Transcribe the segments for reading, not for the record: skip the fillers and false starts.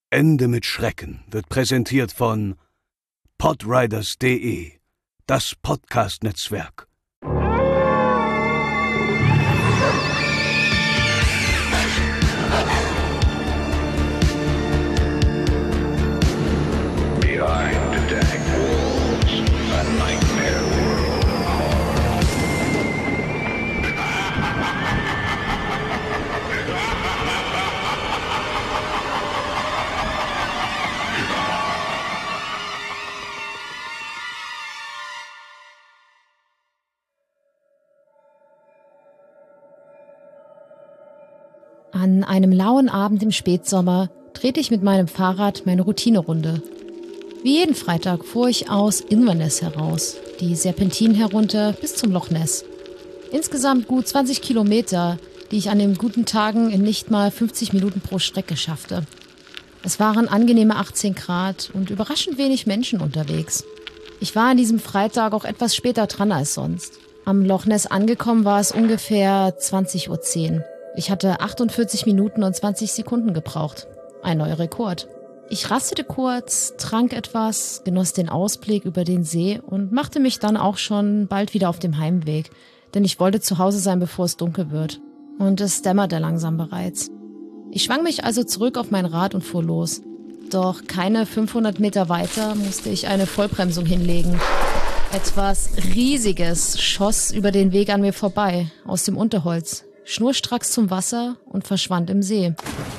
Ende mit Schrecken wird präsentiert von podriders.de, das Podcast-Netzwerk. Behind the dank walls, a nightmare world of horror. An einem lauen Abend im Spätsommer drehte ich mit meinem Fahrrad meine Routinerunde. Wie jeden Freitag fuhr ich aus Inverness heraus, die Serpentinen herunter bis zum Loch Ness. Insgesamt gut 20 Kilometer, die ich an den guten Tagen in nicht mal 50 Minuten pro Strecke schaffte. Es waren angenehme 18 Grad und überraschend wenig Menschen unterwegs. Ich war an diesem Freitag auch etwas später dran als sonst. Am Loch Ness angekommen war es ungefähr 20:10 Uhr. Ich hatte 48 Minuten und 20 Sekunden gebraucht. Ein neuer Rekord. Ich rastete kurz, trank etwas, genoss den Ausblick über den See und machte mich dann auch schon bald wieder auf dem Heimweg, denn ich wollte zu Hause sein, bevor es dunkel wird. Und es dämmerte langsam bereits. Ich schwang mich also zurück auf mein Rad und fuhr los. Doch keine 500 Meter weiter musste ich eine Vollbremsung hinlegen. Etwas Riesiges schoss über den Weg an mir vorbei, aus dem Unterholz, schnurstracks zum Wasser und verschwand im See.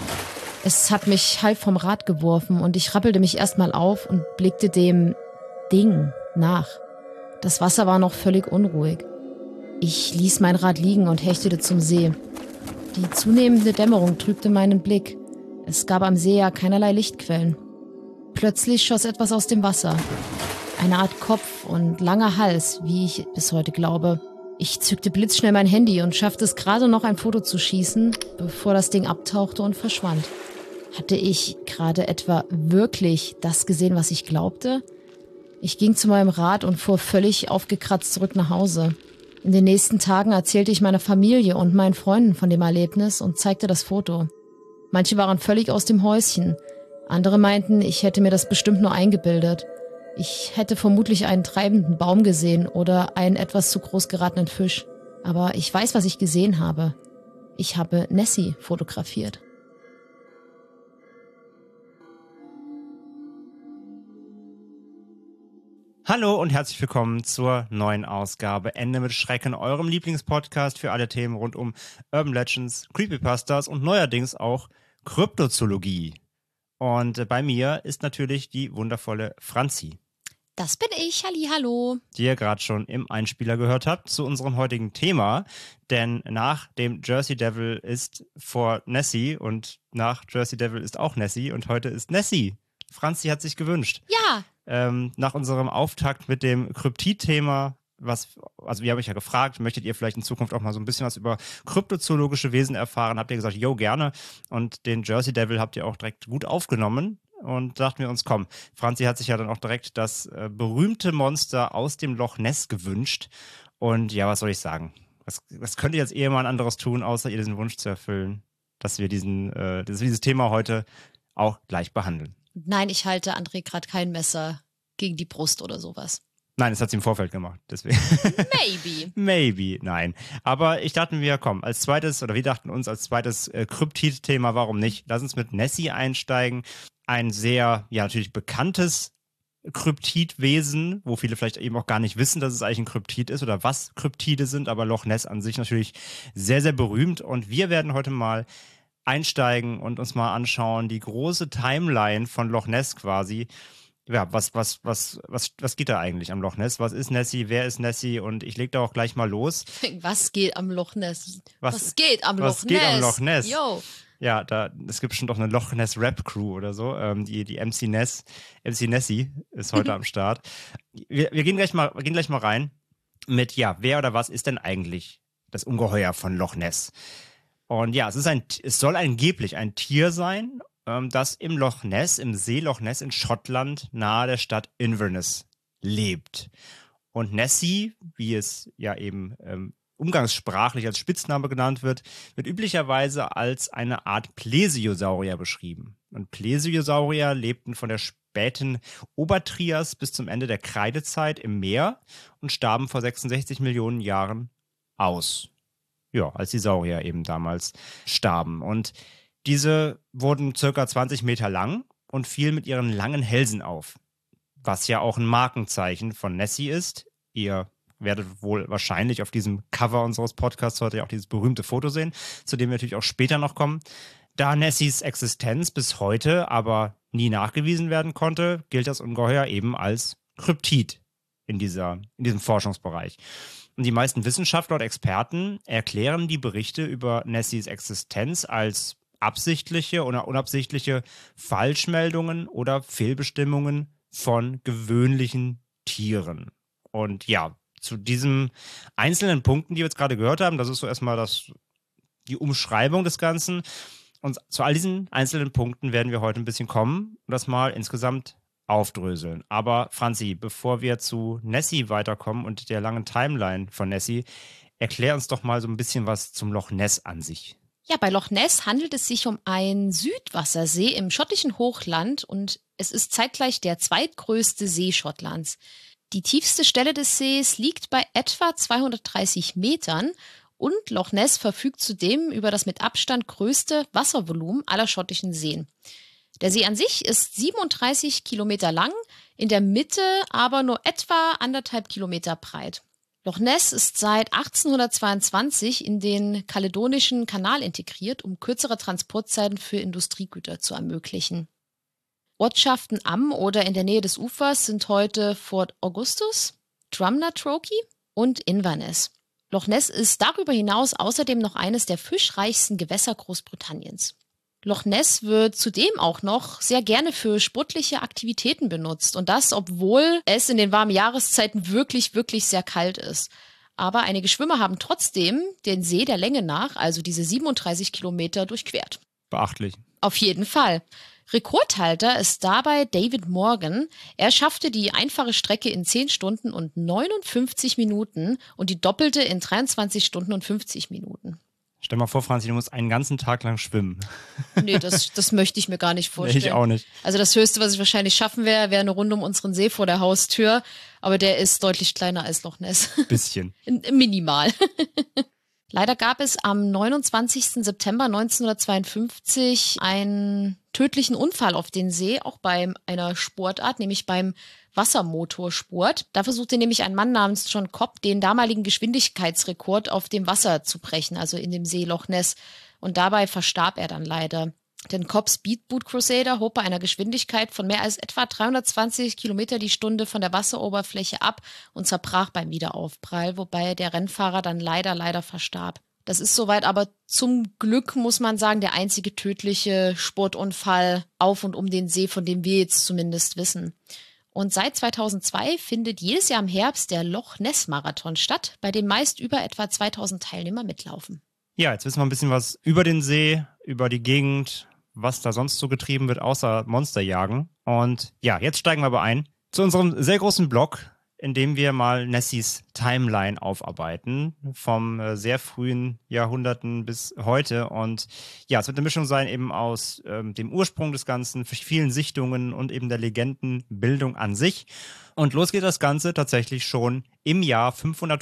Es hat mich halb vom Rad geworfen und ich rappelte mich erstmal auf und blickte dem Ding nach. Das Wasser war noch völlig unruhig. Ich ließ mein Rad liegen und hechtete zum See. Die zunehmende Dämmerung trübte meinen Blick. Es gab am See ja keinerlei Lichtquellen. Plötzlich schoss etwas aus dem Wasser. Eine Art Kopf und langer Hals, wie ich bis heute glaube. Ich zückte blitzschnell mein Handy und schaffte es gerade noch, ein Foto zu schießen, bevor das Ding abtauchte und verschwand. Hatte ich gerade etwa wirklich das gesehen, was ich glaubte? Ich ging zu meinem Rad und fuhr völlig aufgekratzt zurück nach Hause. In den nächsten Tagen erzählte ich meiner Familie und meinen Freunden von dem Erlebnis und zeigte das Foto. Manche waren völlig aus dem Häuschen. Andere meinten, ich hätte mir das bestimmt nur eingebildet. Ich hätte vermutlich einen treibenden Baum gesehen oder einen etwas zu groß geratenen Fisch. Aber ich weiß, was ich gesehen habe. Ich habe Nessie fotografiert. Hallo und herzlich willkommen zur neuen Ausgabe Ende mit Schrecken, eurem Lieblingspodcast für alle Themen rund um Urban Legends, Creepypastas und neuerdings auch Kryptozoologie. Und bei mir ist natürlich die wundervolle Franzi. Das bin ich, hallo. Die ihr gerade schon im Einspieler gehört habt zu unserem heutigen Thema. Denn nach dem Jersey Devil ist vor Nessie und nach Jersey Devil ist auch Nessie und heute ist Nessie. Franzi hat sich gewünscht. Ja. Nach unserem Auftakt mit dem Kryptid-Thema, also wir haben euch ja gefragt, möchtet ihr vielleicht in Zukunft auch mal so ein bisschen was über kryptozoologische Wesen erfahren? Habt ihr gesagt, jo, gerne. Und den Jersey Devil habt ihr auch direkt gut aufgenommen. Und dachten wir uns, komm, Franzi hat sich ja dann auch direkt das berühmte Monster aus dem Loch Ness gewünscht. Und ja, was soll ich sagen? Was könnt ihr als Ehemann anderes tun, außer ihr diesen Wunsch zu erfüllen, dass wir dieses Thema heute auch gleich behandeln? Nein, ich halte André gerade kein Messer gegen die Brust oder sowas. Nein, das hat sie im Vorfeld gemacht, deswegen. Maybe, nein. Aber ich dachte mir, komm, wir dachten uns als zweites Kryptid-Thema, warum nicht? Lass uns mit Nessie einsteigen. Ein sehr, ja, natürlich bekanntes Kryptidwesen, wo viele vielleicht eben auch gar nicht wissen, dass es eigentlich ein Kryptid ist oder was Kryptide sind, aber Loch Ness an sich natürlich sehr, sehr berühmt. Und wir werden heute mal einsteigen und uns mal anschauen, die große Timeline von Loch Ness quasi. Ja, was geht da eigentlich am Loch Ness? Was ist Nessie? Wer ist Nessie? Und ich leg da auch gleich mal los. Was geht am Loch Ness? Was geht am Loch Ness? Yo. Ja, es gibt bestimmt auch eine Loch Ness Rap Crew oder so. Die MC Nessie ist heute am Start. Wir gehen gleich mal rein mit, ja, wer oder was ist denn eigentlich das Ungeheuer von Loch Ness? Und ja, es soll angeblich ein Tier sein, das im See Loch Ness in Schottland nahe der Stadt Inverness lebt. Und Nessie, wie es ja eben umgangssprachlich als Spitzname genannt wird, wird üblicherweise als eine Art Plesiosaurier beschrieben. Und Plesiosaurier lebten von der späten Obertrias bis zum Ende der Kreidezeit im Meer und starben vor 66 Millionen Jahren aus. Ja, als die Saurier eben damals starben. Und diese wurden circa 20 Meter lang und fielen mit ihren langen Hälsen auf. Was ja auch ein Markenzeichen von Nessie ist. Ihr werdet wohl wahrscheinlich auf diesem Cover unseres Podcasts heute auch dieses berühmte Foto sehen, zu dem wir natürlich auch später noch kommen. Da Nessies Existenz bis heute aber nie nachgewiesen werden konnte, gilt das Ungeheuer eben als Kryptid in diesem Forschungsbereich. Und die meisten Wissenschaftler und Experten erklären die Berichte über Nessies Existenz als absichtliche oder unabsichtliche Falschmeldungen oder Fehlbestimmungen von gewöhnlichen Tieren. Und ja, zu diesen einzelnen Punkten, die wir jetzt gerade gehört haben, das ist so erstmal die Umschreibung des Ganzen. Und zu all diesen einzelnen Punkten werden wir heute ein bisschen kommen und das mal insgesamt aufdröseln. Aber Franzi, bevor wir zu Nessie weiterkommen und der langen Timeline von Nessie, erklär uns doch mal so ein bisschen was zum Loch Ness an sich. Ja, bei Loch Ness handelt es sich um einen Südwassersee im schottischen Hochland und es ist zeitgleich der zweitgrößte See Schottlands. Die tiefste Stelle des Sees liegt bei etwa 230 Metern und Loch Ness verfügt zudem über das mit Abstand größte Wasservolumen aller schottischen Seen. Der See an sich ist 37 Kilometer lang, in der Mitte aber nur etwa 1,5 Kilometer breit. Loch Ness ist seit 1822 in den Kaledonischen Kanal integriert, um kürzere Transportzeiten für Industriegüter zu ermöglichen. Ortschaften am oder in der Nähe des Ufers sind heute Fort Augustus, Drumnadrochey und Inverness. Loch Ness ist darüber hinaus außerdem noch eines der fischreichsten Gewässer Großbritanniens. Loch Ness wird zudem auch noch sehr gerne für sportliche Aktivitäten benutzt und das, obwohl es in den warmen Jahreszeiten wirklich, wirklich sehr kalt ist. Aber einige Schwimmer haben trotzdem den See der Länge nach, also diese 37 Kilometer, durchquert. Beachtlich. Auf jeden Fall. Rekordhalter ist dabei David Morgan. Er schaffte die einfache Strecke in 10 Stunden und 59 Minuten und die doppelte in 23 Stunden und 50 Minuten. Stell mal vor, Franzi, du musst einen ganzen Tag lang schwimmen. Nee, das möchte ich mir gar nicht vorstellen. Nee, ich auch nicht. Also das Höchste, was ich wahrscheinlich schaffen wäre eine Runde um unseren See vor der Haustür. Aber der ist deutlich kleiner als Loch Ness. Bisschen. Minimal. Leider gab es am 29. September 1952 einen tödlichen Unfall auf den See, auch bei einer Sportart, nämlich beim Wassermotorsport. Da versuchte nämlich ein Mann namens John Cobb, den damaligen Geschwindigkeitsrekord auf dem Wasser zu brechen, also in dem See Loch Ness. Und dabei verstarb er dann leider. Denn Cobbs Speedboat Crusader hob bei einer Geschwindigkeit von mehr als etwa 320 Kilometer die Stunde von der Wasseroberfläche ab und zerbrach beim Wiederaufprall, wobei der Rennfahrer dann leider verstarb. Das ist soweit aber zum Glück, muss man sagen, der einzige tödliche Sportunfall auf und um den See, von dem wir jetzt zumindest wissen. Und seit 2002 findet jedes Jahr im Herbst der Loch Ness Marathon statt, bei dem meist über etwa 2000 Teilnehmer mitlaufen. Ja, jetzt wissen wir ein bisschen was über den See, über die Gegend, was da sonst so getrieben wird, außer Monsterjagen. Und ja, jetzt steigen wir aber ein zu unserem sehr großen Blog, in dem wir mal Nessies Timeline aufarbeiten, vom sehr frühen Jahrhunderten bis heute. Und ja, es wird eine Mischung sein eben aus dem Ursprung des Ganzen, vielen Sichtungen und eben der Legendenbildung an sich. Und los geht das Ganze tatsächlich schon im Jahr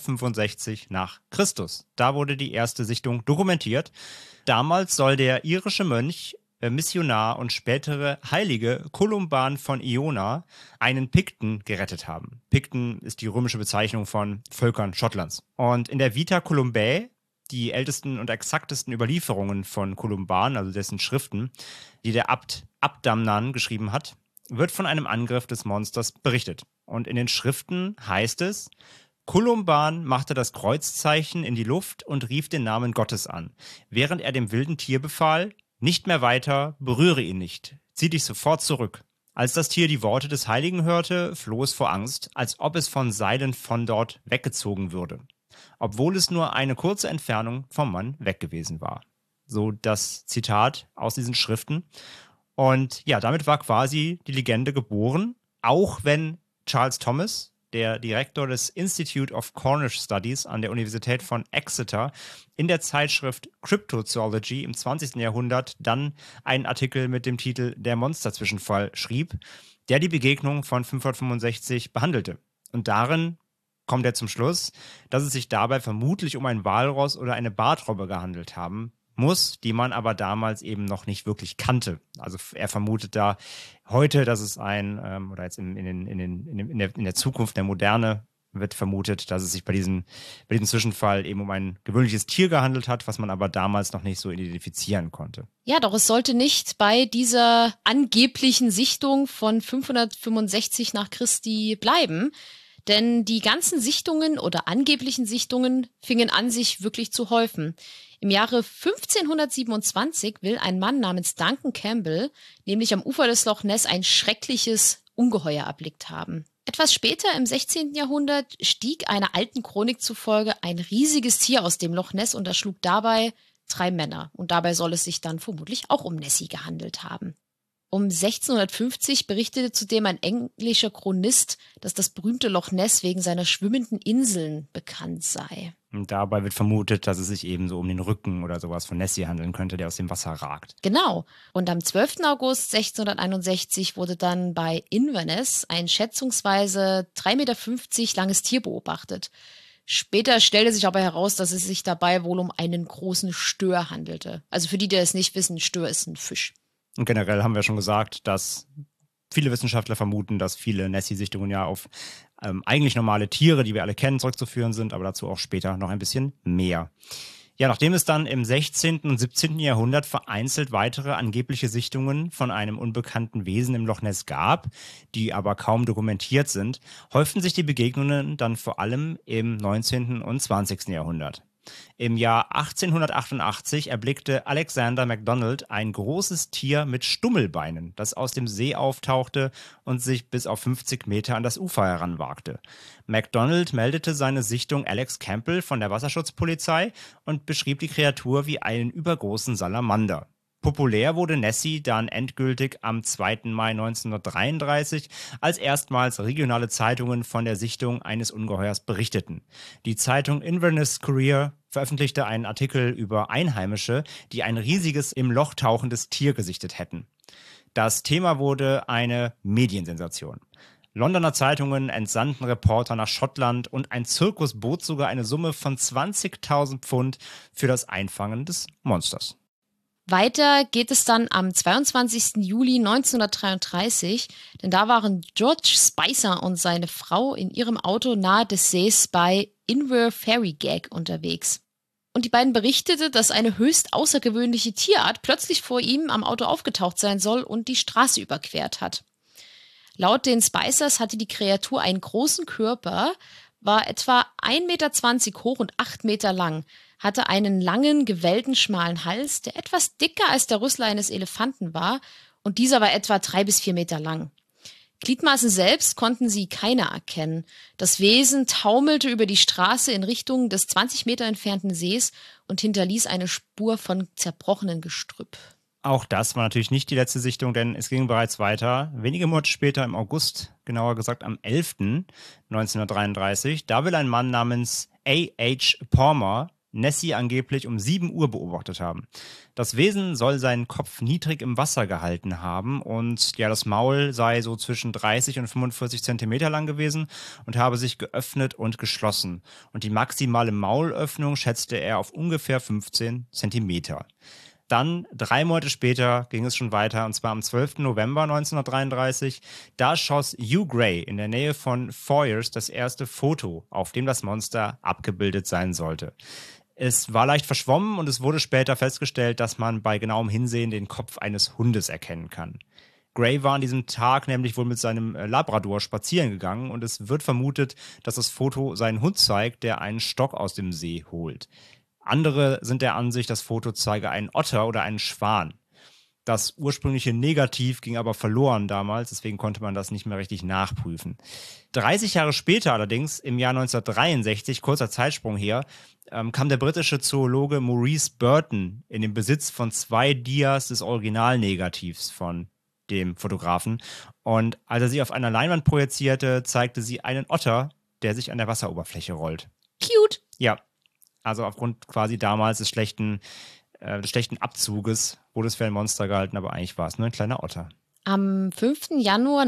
565 nach Christus. Da wurde die erste Sichtung dokumentiert. Damals soll der irische Mönch, Missionar und spätere Heilige Kolumban von Iona einen Pikten gerettet haben. Pikten ist die römische Bezeichnung von Völkern Schottlands. Und in der Vita Columbae, die ältesten und exaktesten Überlieferungen von Kolumban, also dessen Schriften, die der Abt Abdamnan geschrieben hat, wird von einem Angriff des Monsters berichtet. Und in den Schriften heißt es: Kolumban machte das Kreuzzeichen in die Luft und rief den Namen Gottes an, während er dem wilden Tier befahl: Nicht mehr weiter, berühre ihn nicht, zieh dich sofort zurück. Als das Tier die Worte des Heiligen hörte, floh es vor Angst, als ob es von Seilen von dort weggezogen würde, obwohl es nur eine kurze Entfernung vom Mann weg gewesen war. So das Zitat aus diesen Schriften. Und ja, damit war quasi die Legende geboren, auch wenn Charles Thomas, der Direktor des Institute of Cornish Studies an der Universität von Exeter, in der Zeitschrift Cryptozoology im 20. Jahrhundert dann einen Artikel mit dem Titel Der Monsterzwischenfall schrieb, der die Begegnung von 565 behandelte. Und darin kommt er zum Schluss, dass es sich dabei vermutlich um ein Walross oder eine Bartrobbe gehandelt haben muss, die man aber damals eben noch nicht wirklich kannte. Also er vermutet da heute, dass es oder jetzt in der Zukunft der Moderne wird vermutet, dass es sich bei diesem Zwischenfall eben um ein gewöhnliches Tier gehandelt hat, was man aber damals noch nicht so identifizieren konnte. Ja, doch es sollte nicht bei dieser angeblichen Sichtung von 565 nach Christi bleiben. Denn die ganzen Sichtungen oder angeblichen Sichtungen fingen an, sich wirklich zu häufen. Im Jahre 1527 will ein Mann namens Duncan Campbell nämlich am Ufer des Loch Ness ein schreckliches Ungeheuer erblickt haben. Etwas später, im 16. Jahrhundert, stieg einer alten Chronik zufolge ein riesiges Tier aus dem Loch Ness und erschlug dabei 3 Männer. Und dabei soll es sich dann vermutlich auch um Nessie gehandelt haben. Um 1650 berichtete zudem ein englischer Chronist, dass das berühmte Loch Ness wegen seiner schwimmenden Inseln bekannt sei. Und dabei wird vermutet, dass es sich eben so um den Rücken oder sowas von Nessie handeln könnte, der aus dem Wasser ragt. Genau. Und am 12. August 1661 wurde dann bei Inverness ein schätzungsweise 3,50 Meter langes Tier beobachtet. Später stellte sich aber heraus, dass es sich dabei wohl um einen großen Stör handelte. Also für die es nicht wissen, Stör ist ein Fisch. Und generell haben wir schon gesagt, dass viele Wissenschaftler vermuten, dass viele Nessie-Sichtungen ja auf eigentlich normale Tiere, die wir alle kennen, zurückzuführen sind, aber dazu auch später noch ein bisschen mehr. Ja, nachdem es dann im 16. und 17. Jahrhundert vereinzelt weitere angebliche Sichtungen von einem unbekannten Wesen im Loch Ness gab, die aber kaum dokumentiert sind, häuften sich die Begegnungen dann vor allem im 19. und 20. Jahrhundert. Im Jahr 1888 erblickte Alexander MacDonald ein großes Tier mit Stummelbeinen, das aus dem See auftauchte und sich bis auf 50 Meter an das Ufer heranwagte. MacDonald meldete seine Sichtung Alex Campbell von der Wasserschutzpolizei und beschrieb die Kreatur wie einen übergroßen Salamander. Populär wurde Nessie dann endgültig am 2. Mai 1933, als erstmals regionale Zeitungen von der Sichtung eines Ungeheuers berichteten. Die Zeitung Inverness Courier veröffentlichte einen Artikel über Einheimische, die ein riesiges, im Loch tauchendes Tier gesichtet hätten. Das Thema wurde eine Mediensensation. Londoner Zeitungen entsandten Reporter nach Schottland und ein Zirkus bot sogar eine Summe von 20.000 Pfund für das Einfangen des Monsters. Weiter geht es dann am 22. Juli 1933, denn da waren George Spicer und seine Frau in ihrem Auto nahe des Sees bei Inverferrygag unterwegs. Und die beiden berichtete, dass eine höchst außergewöhnliche Tierart plötzlich vor ihm am Auto aufgetaucht sein soll und die Straße überquert hat. Laut den Spicers hatte die Kreatur einen großen Körper, war etwa 1,20 Meter hoch und 8 Meter lang, hatte einen langen, gewellten, schmalen Hals, der etwas dicker als der Rüssel eines Elefanten war, und dieser war etwa 3 bis 4 Meter lang. Gliedmaßen selbst konnten sie keine erkennen. Das Wesen taumelte über die Straße in Richtung des 20 Meter entfernten Sees und hinterließ eine Spur von zerbrochenem Gestrüpp. Auch das war natürlich nicht die letzte Sichtung, denn es ging bereits weiter. Wenige Monate später, im August, genauer gesagt am 11. 1933, da will ein Mann namens A.H. Palmer Nessie angeblich um 7 Uhr beobachtet haben. Das Wesen soll seinen Kopf niedrig im Wasser gehalten haben und ja, das Maul sei so zwischen 30 und 45 Zentimeter lang gewesen und habe sich geöffnet und geschlossen. Und die maximale Maulöffnung schätzte er auf ungefähr 15 Zentimeter. Dann, 3 Monate später, ging es schon weiter, und zwar am 12. November 1933. Da schoss Hugh Gray in der Nähe von Foyers das erste Foto, auf dem das Monster abgebildet sein sollte. Es war leicht verschwommen und es wurde später festgestellt, dass man bei genauem Hinsehen den Kopf eines Hundes erkennen kann. Gray war an diesem Tag nämlich wohl mit seinem Labrador spazieren gegangen und es wird vermutet, dass das Foto seinen Hund zeigt, der einen Stock aus dem See holt. Andere sind der Ansicht, das Foto zeige einen Otter oder einen Schwan. Das ursprüngliche Negativ ging aber verloren damals, deswegen konnte man das nicht mehr richtig nachprüfen. 30 Jahre später allerdings, im Jahr 1963, kurzer Zeitsprung her, kam der britische Zoologe Maurice Burton in den Besitz von 2 Dias des Originalnegativs von dem Fotografen. Und als er sie auf einer Leinwand projizierte, zeigte sie einen Otter, der sich an der Wasseroberfläche rollt. Cute. Ja, also aufgrund quasi damals des schlechten Abzuges wurde es für ein Monster gehalten, aber eigentlich war es nur ein kleiner Otter. Am 5. Januar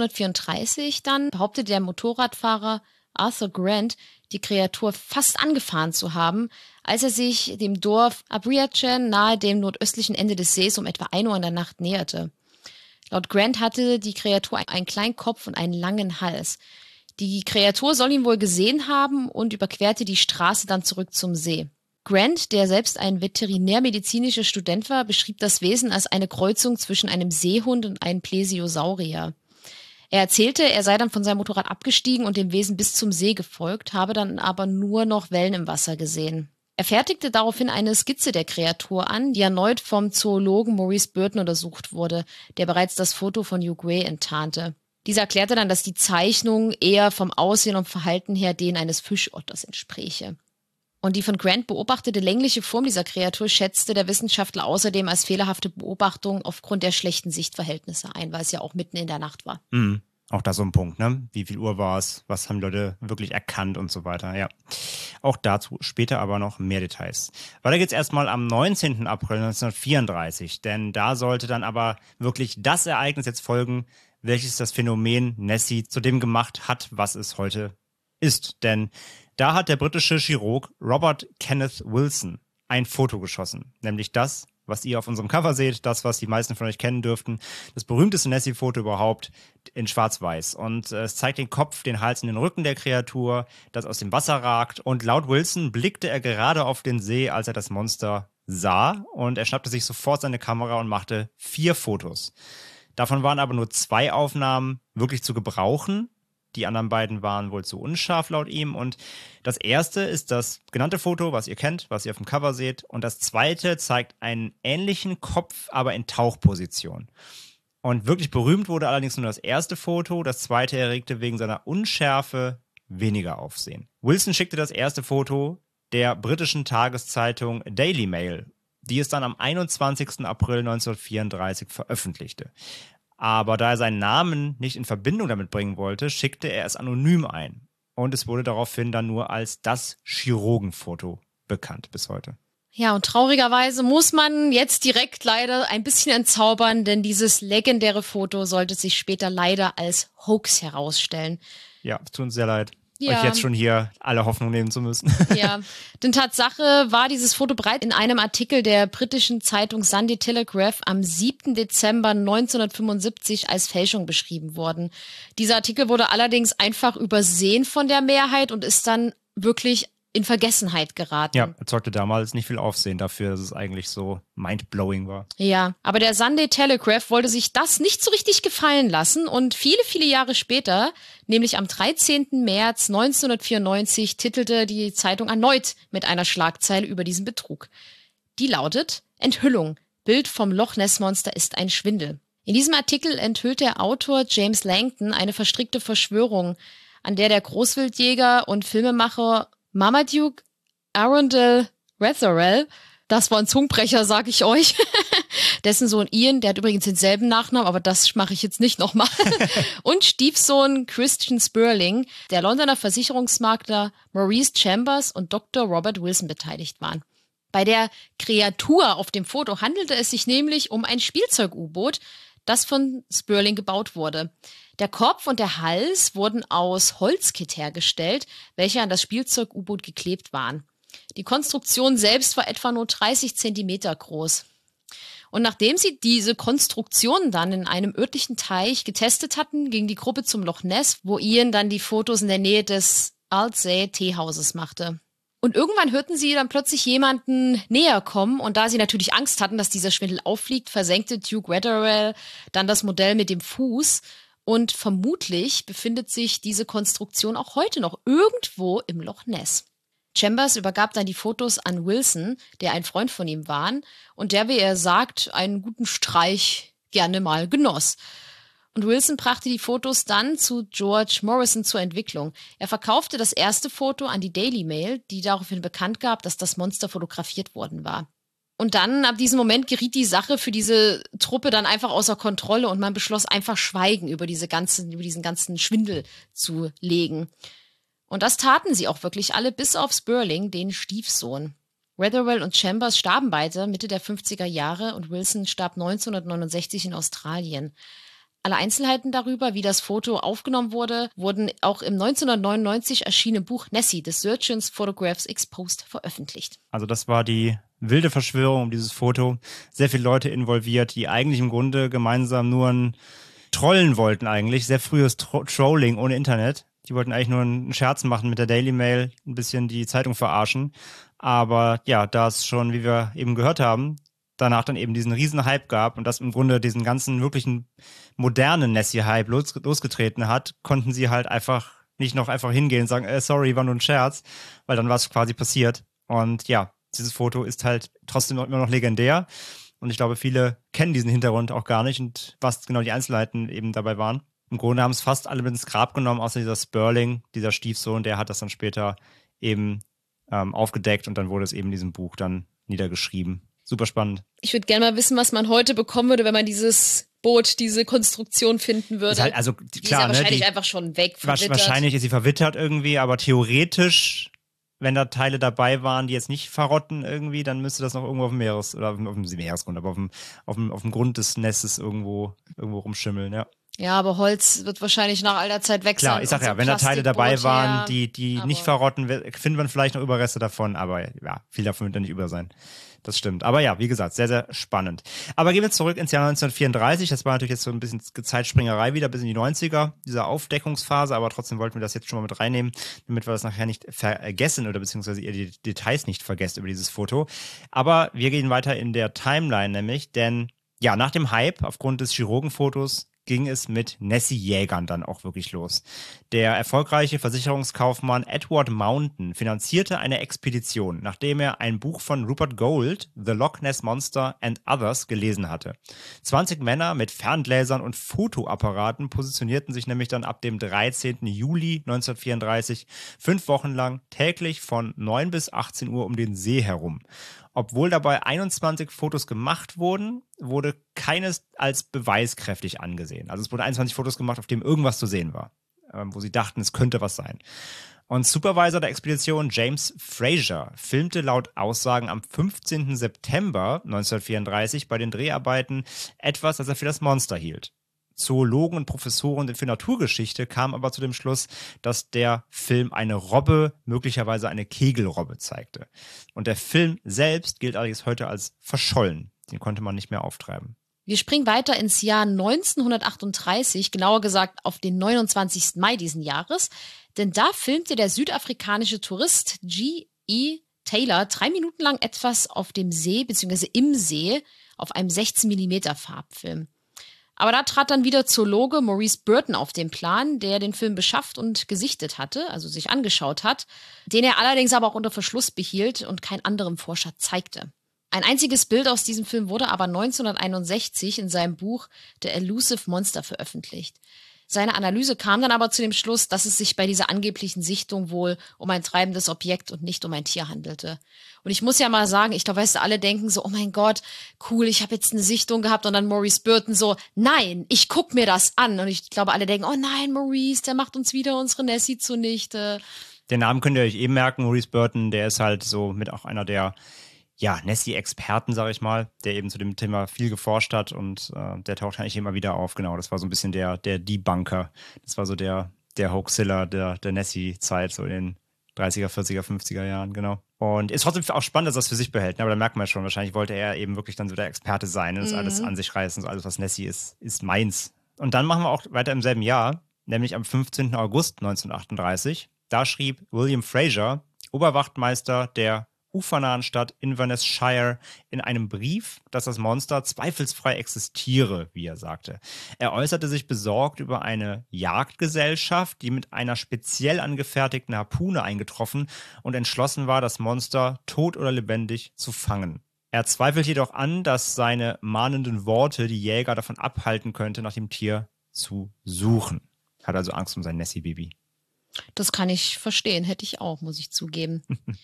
1934 dann behauptete der Motorradfahrer Arthur Grant, die Kreatur fast angefahren zu haben, als er sich dem Dorf Abriachan nahe dem nordöstlichen Ende des Sees um etwa 1 Uhr in der Nacht näherte. Laut Grant hatte die Kreatur einen kleinen Kopf und einen langen Hals. Die Kreatur soll ihn wohl gesehen haben und überquerte die Straße dann zurück zum See. Grant, der selbst ein veterinärmedizinischer Student war, beschrieb das Wesen als eine Kreuzung zwischen einem Seehund und einem Plesiosaurier. Er erzählte, er sei dann von seinem Motorrad abgestiegen und dem Wesen bis zum See gefolgt, habe dann aber nur noch Wellen im Wasser gesehen. Er fertigte daraufhin eine Skizze der Kreatur an, die erneut vom Zoologen Maurice Burton untersucht wurde, der bereits das Foto von Hugh Gray enttarnte. Dieser erklärte dann, dass die Zeichnung eher vom Aussehen und Verhalten her denen eines Fischotters entspräche. Und die von Grant beobachtete längliche Form dieser Kreatur schätzte der Wissenschaftler außerdem als fehlerhafte Beobachtung aufgrund der schlechten Sichtverhältnisse ein, weil es ja auch mitten in der Nacht war. Mhm. Auch da so ein Punkt, ne? Wie viel Uhr war es? Was haben Leute wirklich erkannt und so weiter, ja. Auch dazu später aber noch mehr Details. Weiter geht's erstmal am 19. April 1934, denn da sollte dann aber wirklich das Ereignis jetzt folgen, welches das Phänomen Nessie zu dem gemacht hat, was es heute ist. Denn da hat der britische Chirurg Robert Kenneth Wilson ein Foto geschossen, nämlich das, was ihr auf unserem Cover seht, das, was die meisten von euch kennen dürften, das berühmteste Nessie-Foto überhaupt in Schwarz-Weiß. Und es zeigt den Kopf, den Hals und den Rücken der Kreatur, das aus dem Wasser ragt. Und laut Wilson blickte er gerade auf den See, als er das Monster sah. Und er schnappte sich sofort seine Kamera und machte 4 Fotos. Davon waren aber nur 2 Aufnahmen wirklich zu gebrauchen. Die anderen beiden waren wohl zu unscharf laut ihm. Und das erste ist das genannte Foto, was ihr kennt, was ihr auf dem Cover seht. Und das zweite zeigt einen ähnlichen Kopf, aber in Tauchposition. Und wirklich berühmt wurde allerdings nur das erste Foto. Das zweite erregte wegen seiner Unschärfe weniger Aufsehen. Wilson schickte das erste Foto der britischen Tageszeitung Daily Mail, die es dann am 21. April 1934 veröffentlichte. Aber da er seinen Namen nicht in Verbindung damit bringen wollte, schickte er es anonym ein. Und es wurde daraufhin dann nur als das Chirurgenfoto bekannt bis heute. Ja, und traurigerweise muss man jetzt direkt leider ein bisschen entzaubern, denn dieses legendäre Foto sollte sich später leider als Hoax herausstellen. Ja, es tut uns sehr leid. Euch jetzt schon hier alle Hoffnung nehmen zu müssen. Ja, denn Tatsache war dieses Foto bereits in einem Artikel der britischen Zeitung Sunday Telegraph am 7. Dezember 1975 als Fälschung beschrieben worden. Dieser Artikel wurde allerdings einfach übersehen von der Mehrheit und ist dann wirklich in Vergessenheit geraten. Ja, erzeugte damals nicht viel Aufsehen dafür, dass es eigentlich so mindblowing war. Ja, aber der Sunday Telegraph wollte sich das nicht so richtig gefallen lassen und viele, viele Jahre später, nämlich am 13. März 1994, titelte die Zeitung erneut mit einer Schlagzeile über diesen Betrug. Die lautet: Enthüllung. Bild vom Loch Ness Monster ist ein Schwindel. In diesem Artikel enthüllt der Autor James Langton eine verstrickte Verschwörung, an der Großwildjäger und Filmemacher Marmaduke Arundel Wetherell, das war ein Zungenbrecher, sag ich euch, dessen Sohn Ian, der hat übrigens denselben Nachnamen, aber das mache ich jetzt nicht nochmal, und Stiefsohn Christian Sperling, der Londoner Versicherungsmakler Maurice Chambers und Dr. Robert Wilson beteiligt waren. Bei der Kreatur auf dem Foto handelte es sich nämlich um ein Spielzeug-U-Boot, das von Sperling gebaut wurde. Der Kopf und der Hals wurden aus Holzkit hergestellt, welche an das Spielzeug-U-Boot geklebt waren. Die Konstruktion selbst war etwa nur 30 Zentimeter groß. Und nachdem sie diese Konstruktion dann in einem örtlichen Teich getestet hatten, ging die Gruppe zum Loch Ness, wo Ian dann die Fotos in der Nähe des Aldsey Teehauses machte. Und irgendwann hörten sie dann plötzlich jemanden näher kommen und da sie natürlich Angst hatten, dass dieser Schwindel auffliegt, versenkte Duke Wetherell dann das Modell mit dem Fuß und vermutlich befindet sich diese Konstruktion auch heute noch irgendwo im Loch Ness. Chambers übergab dann die Fotos an Wilson, der ein Freund von ihm war und der, wie er sagt, einen guten Streich gerne mal genoss. Und Wilson brachte die Fotos dann zu George Morrison zur Entwicklung. Er verkaufte das erste Foto an die Daily Mail, die daraufhin bekannt gab, dass das Monster fotografiert worden war. Und dann, ab diesem Moment, geriet die Sache für diese Truppe dann einfach außer Kontrolle und man beschloss einfach Schweigen über diesen ganzen Schwindel zu legen. Und das taten sie auch wirklich alle, bis auf Sperling, den Stiefsohn. Weatherall und Chambers starben beide Mitte der 50er Jahre und Wilson starb 1969 in Australien. Alle Einzelheiten darüber, wie das Foto aufgenommen wurde, wurden auch im 1999 erschienenen Buch Nessie, The Surgeon's Photographs Exposed, veröffentlicht. Also das war die wilde Verschwörung um dieses Foto. Sehr viele Leute involviert, die eigentlich im Grunde gemeinsam nur ein Trollen wollten eigentlich. Sehr frühes Trolling ohne Internet. Die wollten eigentlich nur einen Scherz machen mit der Daily Mail, ein bisschen die Zeitung verarschen. Aber ja, da es schon, wie wir eben gehört haben, danach dann eben diesen riesen Hype gab und das im Grunde diesen ganzen wirklichen modernen Nessie-Hype losgetreten hat, konnten sie halt nicht noch einfach hingehen und sagen, sorry, war nur ein Scherz, weil dann war es quasi passiert. Und ja, dieses Foto ist halt trotzdem immer noch legendär. Und ich glaube, viele kennen diesen Hintergrund auch gar nicht und was genau die Einzelheiten eben dabei waren. Im Grunde haben es fast alle mit ins Grab genommen, außer dieser Sperling, dieser Stiefsohn, der hat das dann später eben aufgedeckt und dann wurde es eben in diesem Buch dann niedergeschrieben. Super spannend. Ich würde gerne mal wissen, was man heute bekommen würde, wenn man dieses Boot, diese Konstruktion finden würde. Halt, also, klar, die ist ja wahrscheinlich einfach schon weg, verwittert. Wahrscheinlich ist sie verwittert irgendwie, aber theoretisch, wenn da Teile dabei waren, die jetzt nicht verrotten irgendwie, dann müsste das noch irgendwo auf dem Meeresgrund, aber auf dem Grund des Nestes irgendwo rumschimmeln, ja. Ja, aber Holz wird wahrscheinlich nach all der Zeit weg sein. Klar, ich sag ja, wenn da Teile dabei waren, die nicht verrotten, findet man vielleicht noch Überreste davon, aber ja, viel davon wird dann nicht über sein. Das stimmt. Aber ja, wie gesagt, sehr, sehr spannend. Aber gehen wir zurück ins Jahr 1934. Das war natürlich jetzt so ein bisschen Zeitspringerei wieder bis in die 90er, dieser Aufdeckungsphase, aber trotzdem wollten wir das jetzt schon mal mit reinnehmen, damit wir das nachher nicht vergessen oder beziehungsweise ihr die Details nicht vergesst über dieses Foto. Aber wir gehen weiter in der Timeline nämlich, denn ja, nach dem Hype aufgrund des Chirurgenfotos ging es mit Nessie-Jägern dann auch wirklich los. Der erfolgreiche Versicherungskaufmann Edward Mountain finanzierte eine Expedition, nachdem er ein Buch von Rupert Gold, The Loch Ness Monster and Others, gelesen hatte. 20 Männer mit Ferngläsern und Fotoapparaten positionierten sich nämlich dann ab dem 13. Juli 1934 5 Wochen lang täglich von 9 bis 18 Uhr um den See herum. Obwohl dabei 21 Fotos gemacht wurden, wurde keines als beweiskräftig angesehen. Also es wurden 21 Fotos gemacht, auf dem irgendwas zu sehen war, wo sie dachten, es könnte was sein. Und Supervisor der Expedition James Fraser filmte laut Aussagen am 15. September 1934 bei den Dreharbeiten etwas, das er für das Monster hielt. Zoologen und Professoren für Naturgeschichte kamen aber zu dem Schluss, dass der Film eine Robbe, möglicherweise eine Kegelrobbe, zeigte. Und der Film selbst gilt allerdings heute als verschollen. Den konnte man nicht mehr auftreiben. Wir springen weiter ins Jahr 1938, genauer gesagt auf den 29. Mai diesen Jahres, denn da filmte der südafrikanische Tourist G.E. Taylor 3 Minuten lang etwas auf dem See bzw. im See auf einem 16mm Farbfilm. Aber da trat dann wieder Zoologe Maurice Burton auf den Plan, der den Film beschafft und gesichtet hatte, also sich angeschaut hat, den er allerdings aber auch unter Verschluss behielt und kein anderem Forscher zeigte. Ein einziges Bild aus diesem Film wurde aber 1961 in seinem Buch The Elusive Monster veröffentlicht. Seine Analyse kam dann aber zu dem Schluss, dass es sich bei dieser angeblichen Sichtung wohl um ein treibendes Objekt und nicht um ein Tier handelte. Und ich muss ja mal sagen, ich glaube, weißt du, alle denken so, oh mein Gott, cool, ich habe jetzt eine Sichtung gehabt und dann Maurice Burton so, nein, ich guck mir das an. Und ich glaube, alle denken, oh nein, Maurice, der macht uns wieder unsere Nessie zunichte. Den Namen könnt ihr euch eben merken, Maurice Burton, der ist halt so mit auch einer der Nessie-Experten, sag ich mal, der eben zu dem Thema viel geforscht hat und der taucht eigentlich immer wieder auf. Genau, das war so ein bisschen der Debunker. Das war so der Hoaxilla der Nessie-Zeit, so in den 30er, 40er, 50er Jahren, genau. Und ist trotzdem auch spannend, dass er das für sich behält, ne? Aber da merkt man schon, wahrscheinlich wollte er eben wirklich dann so der Experte sein und das alles an sich reißen, so alles, was Nessie ist meins. Und dann machen wir auch weiter im selben Jahr, nämlich am 15. August 1938. Da schrieb William Fraser, Oberwachtmeister der ufernahen Stadt Inverness Shire, in einem Brief, dass das Monster zweifelsfrei existiere, wie er sagte. Er äußerte sich besorgt über eine Jagdgesellschaft, die mit einer speziell angefertigten Harpune eingetroffen und entschlossen war, das Monster tot oder lebendig zu fangen. Er zweifelt jedoch an, dass seine mahnenden Worte die Jäger davon abhalten könnte, nach dem Tier zu suchen. Hat also Angst um sein Nessie-Baby. Das kann ich verstehen, hätte ich auch, muss ich zugeben.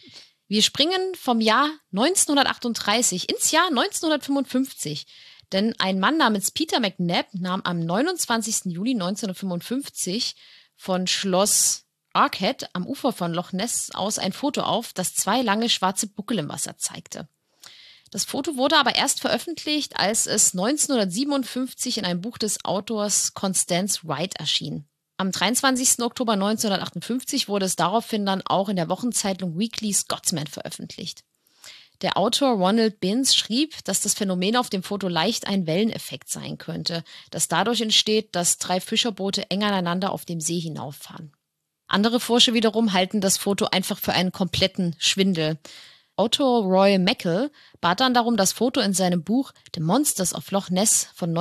Wir springen vom Jahr 1938 ins Jahr 1955. Denn ein Mann namens Peter McNabb nahm am 29. Juli 1955 von Schloss Archead am Ufer von Loch Ness aus ein Foto auf, das 2 lange schwarze Buckel im Wasser zeigte. Das Foto wurde aber erst veröffentlicht, als es 1957 in einem Buch des Autors Constance Wright erschien. Am 23. Oktober 1958 wurde es daraufhin dann auch in der Wochenzeitung Weekly Scotsman veröffentlicht. Der Autor Ronald Binns schrieb, dass das Phänomen auf dem Foto leicht ein Welleneffekt sein könnte, das dadurch entsteht, dass 3 Fischerboote eng aneinander auf dem See hinauffahren. Andere Forscher wiederum halten das Foto einfach für einen kompletten Schwindel. Autor Roy Meckle bat dann darum, das Foto in seinem Buch The Monsters of Loch Ness von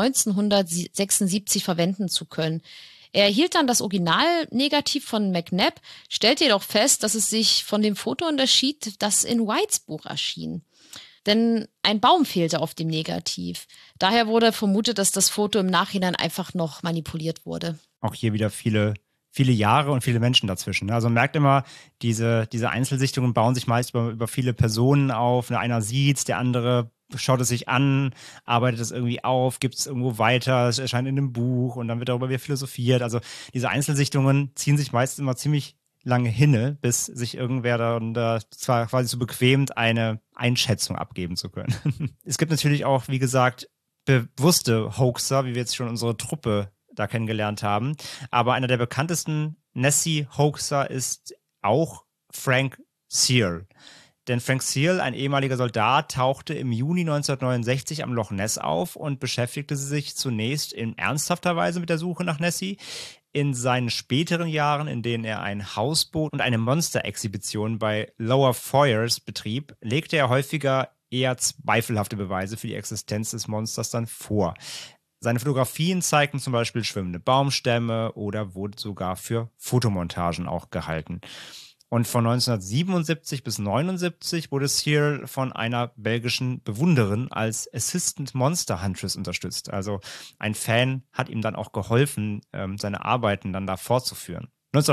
1976 verwenden zu können. Er erhielt dann das Originalnegativ von McNabb, stellte jedoch fest, dass es sich von dem Foto unterschied, das in Whites Buch erschien. Denn ein Baum fehlte auf dem Negativ. Daher wurde vermutet, dass das Foto im Nachhinein einfach noch manipuliert wurde. Auch hier wieder viele Jahre und viele Menschen dazwischen. Also man merkt immer, diese Einzelsichtungen bauen sich meist über viele Personen auf. Einer sieht es, der andere schaut es sich an, arbeitet es irgendwie auf, gibt es irgendwo weiter, es erscheint in einem Buch und dann wird darüber wieder philosophiert. Also diese Einzelsichtungen ziehen sich meist immer ziemlich lange hinne, bis sich irgendwer da zwar quasi so bequemt, eine Einschätzung abgeben zu können. Es gibt natürlich auch, wie gesagt, bewusste Hoaxer, wie wir jetzt schon unsere Truppe da kennengelernt haben. Aber einer der bekanntesten Nessie-Hoaxer ist auch Frank Searle. Denn Frank Searle, ein ehemaliger Soldat, tauchte im Juni 1969 am Loch Ness auf und beschäftigte sich zunächst in ernsthafter Weise mit der Suche nach Nessie. In seinen späteren Jahren, in denen er ein Hausboot und eine Monster-Exhibition bei Lower Foyers betrieb, legte er häufiger eher zweifelhafte Beweise für die Existenz des Monsters dann vor. Seine Fotografien zeigten zum Beispiel schwimmende Baumstämme oder wurde sogar für Fotomontagen auch gehalten. Und von 1977 bis 1979 wurde Searle von einer belgischen Bewunderin als Assistant Monster Huntress unterstützt. Also ein Fan hat ihm dann auch geholfen, seine Arbeiten dann da fortzuführen.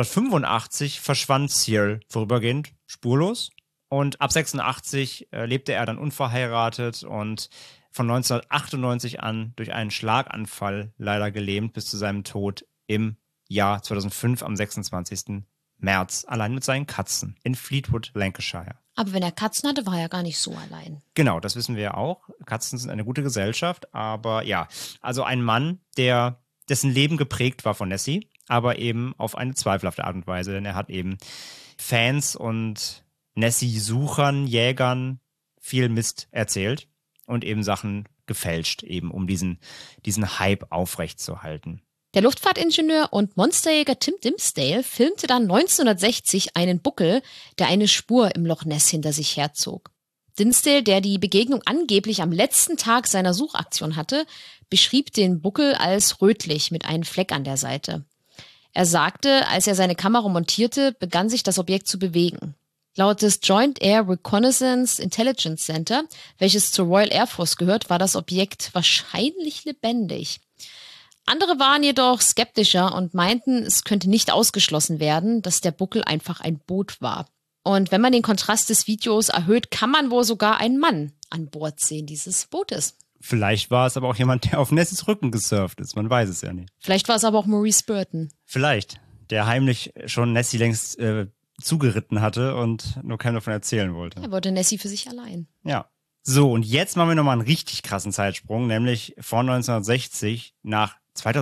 1985 verschwand Searle vorübergehend spurlos und ab 86 lebte er dann unverheiratet und von 1998 an durch einen Schlaganfall leider gelähmt bis zu seinem Tod im Jahr 2005 am 26. März, allein mit seinen Katzen in Fleetwood, Lancashire. Aber wenn er Katzen hatte, war er gar nicht so allein. Genau, das wissen wir ja auch. Katzen sind eine gute Gesellschaft, aber ja, also ein Mann, dessen Leben geprägt war von Nessie, aber eben auf eine zweifelhafte Art und Weise, denn er hat eben Fans und Nessie-Suchern, Jägern viel Mist erzählt und eben Sachen gefälscht, eben um diesen Hype aufrechtzuerhalten. Der Luftfahrtingenieur und Monsterjäger Tim Dimsdale filmte dann 1960 einen Buckel, der eine Spur im Loch Ness hinter sich herzog. Dimsdale, der die Begegnung angeblich am letzten Tag seiner Suchaktion hatte, beschrieb den Buckel als rötlich mit einem Fleck an der Seite. Er sagte, als er seine Kamera montierte, begann sich das Objekt zu bewegen. Laut des Joint Air Reconnaissance Intelligence Center, welches zur Royal Air Force gehört, war das Objekt wahrscheinlich lebendig. Andere waren jedoch skeptischer und meinten, es könnte nicht ausgeschlossen werden, dass der Buckel einfach ein Boot war. Und wenn man den Kontrast des Videos erhöht, kann man wohl sogar einen Mann an Bord sehen dieses Bootes. Vielleicht war es aber auch jemand, der auf Nessies Rücken gesurft ist. Man weiß es ja nicht. Vielleicht war es aber auch Maurice Burton. Vielleicht. Der heimlich schon Nessie längst zugeritten hatte und nur keinem davon erzählen wollte. Er wollte Nessie für sich allein. Ja. So, und jetzt machen wir nochmal einen richtig krassen Zeitsprung, nämlich von 1960 nach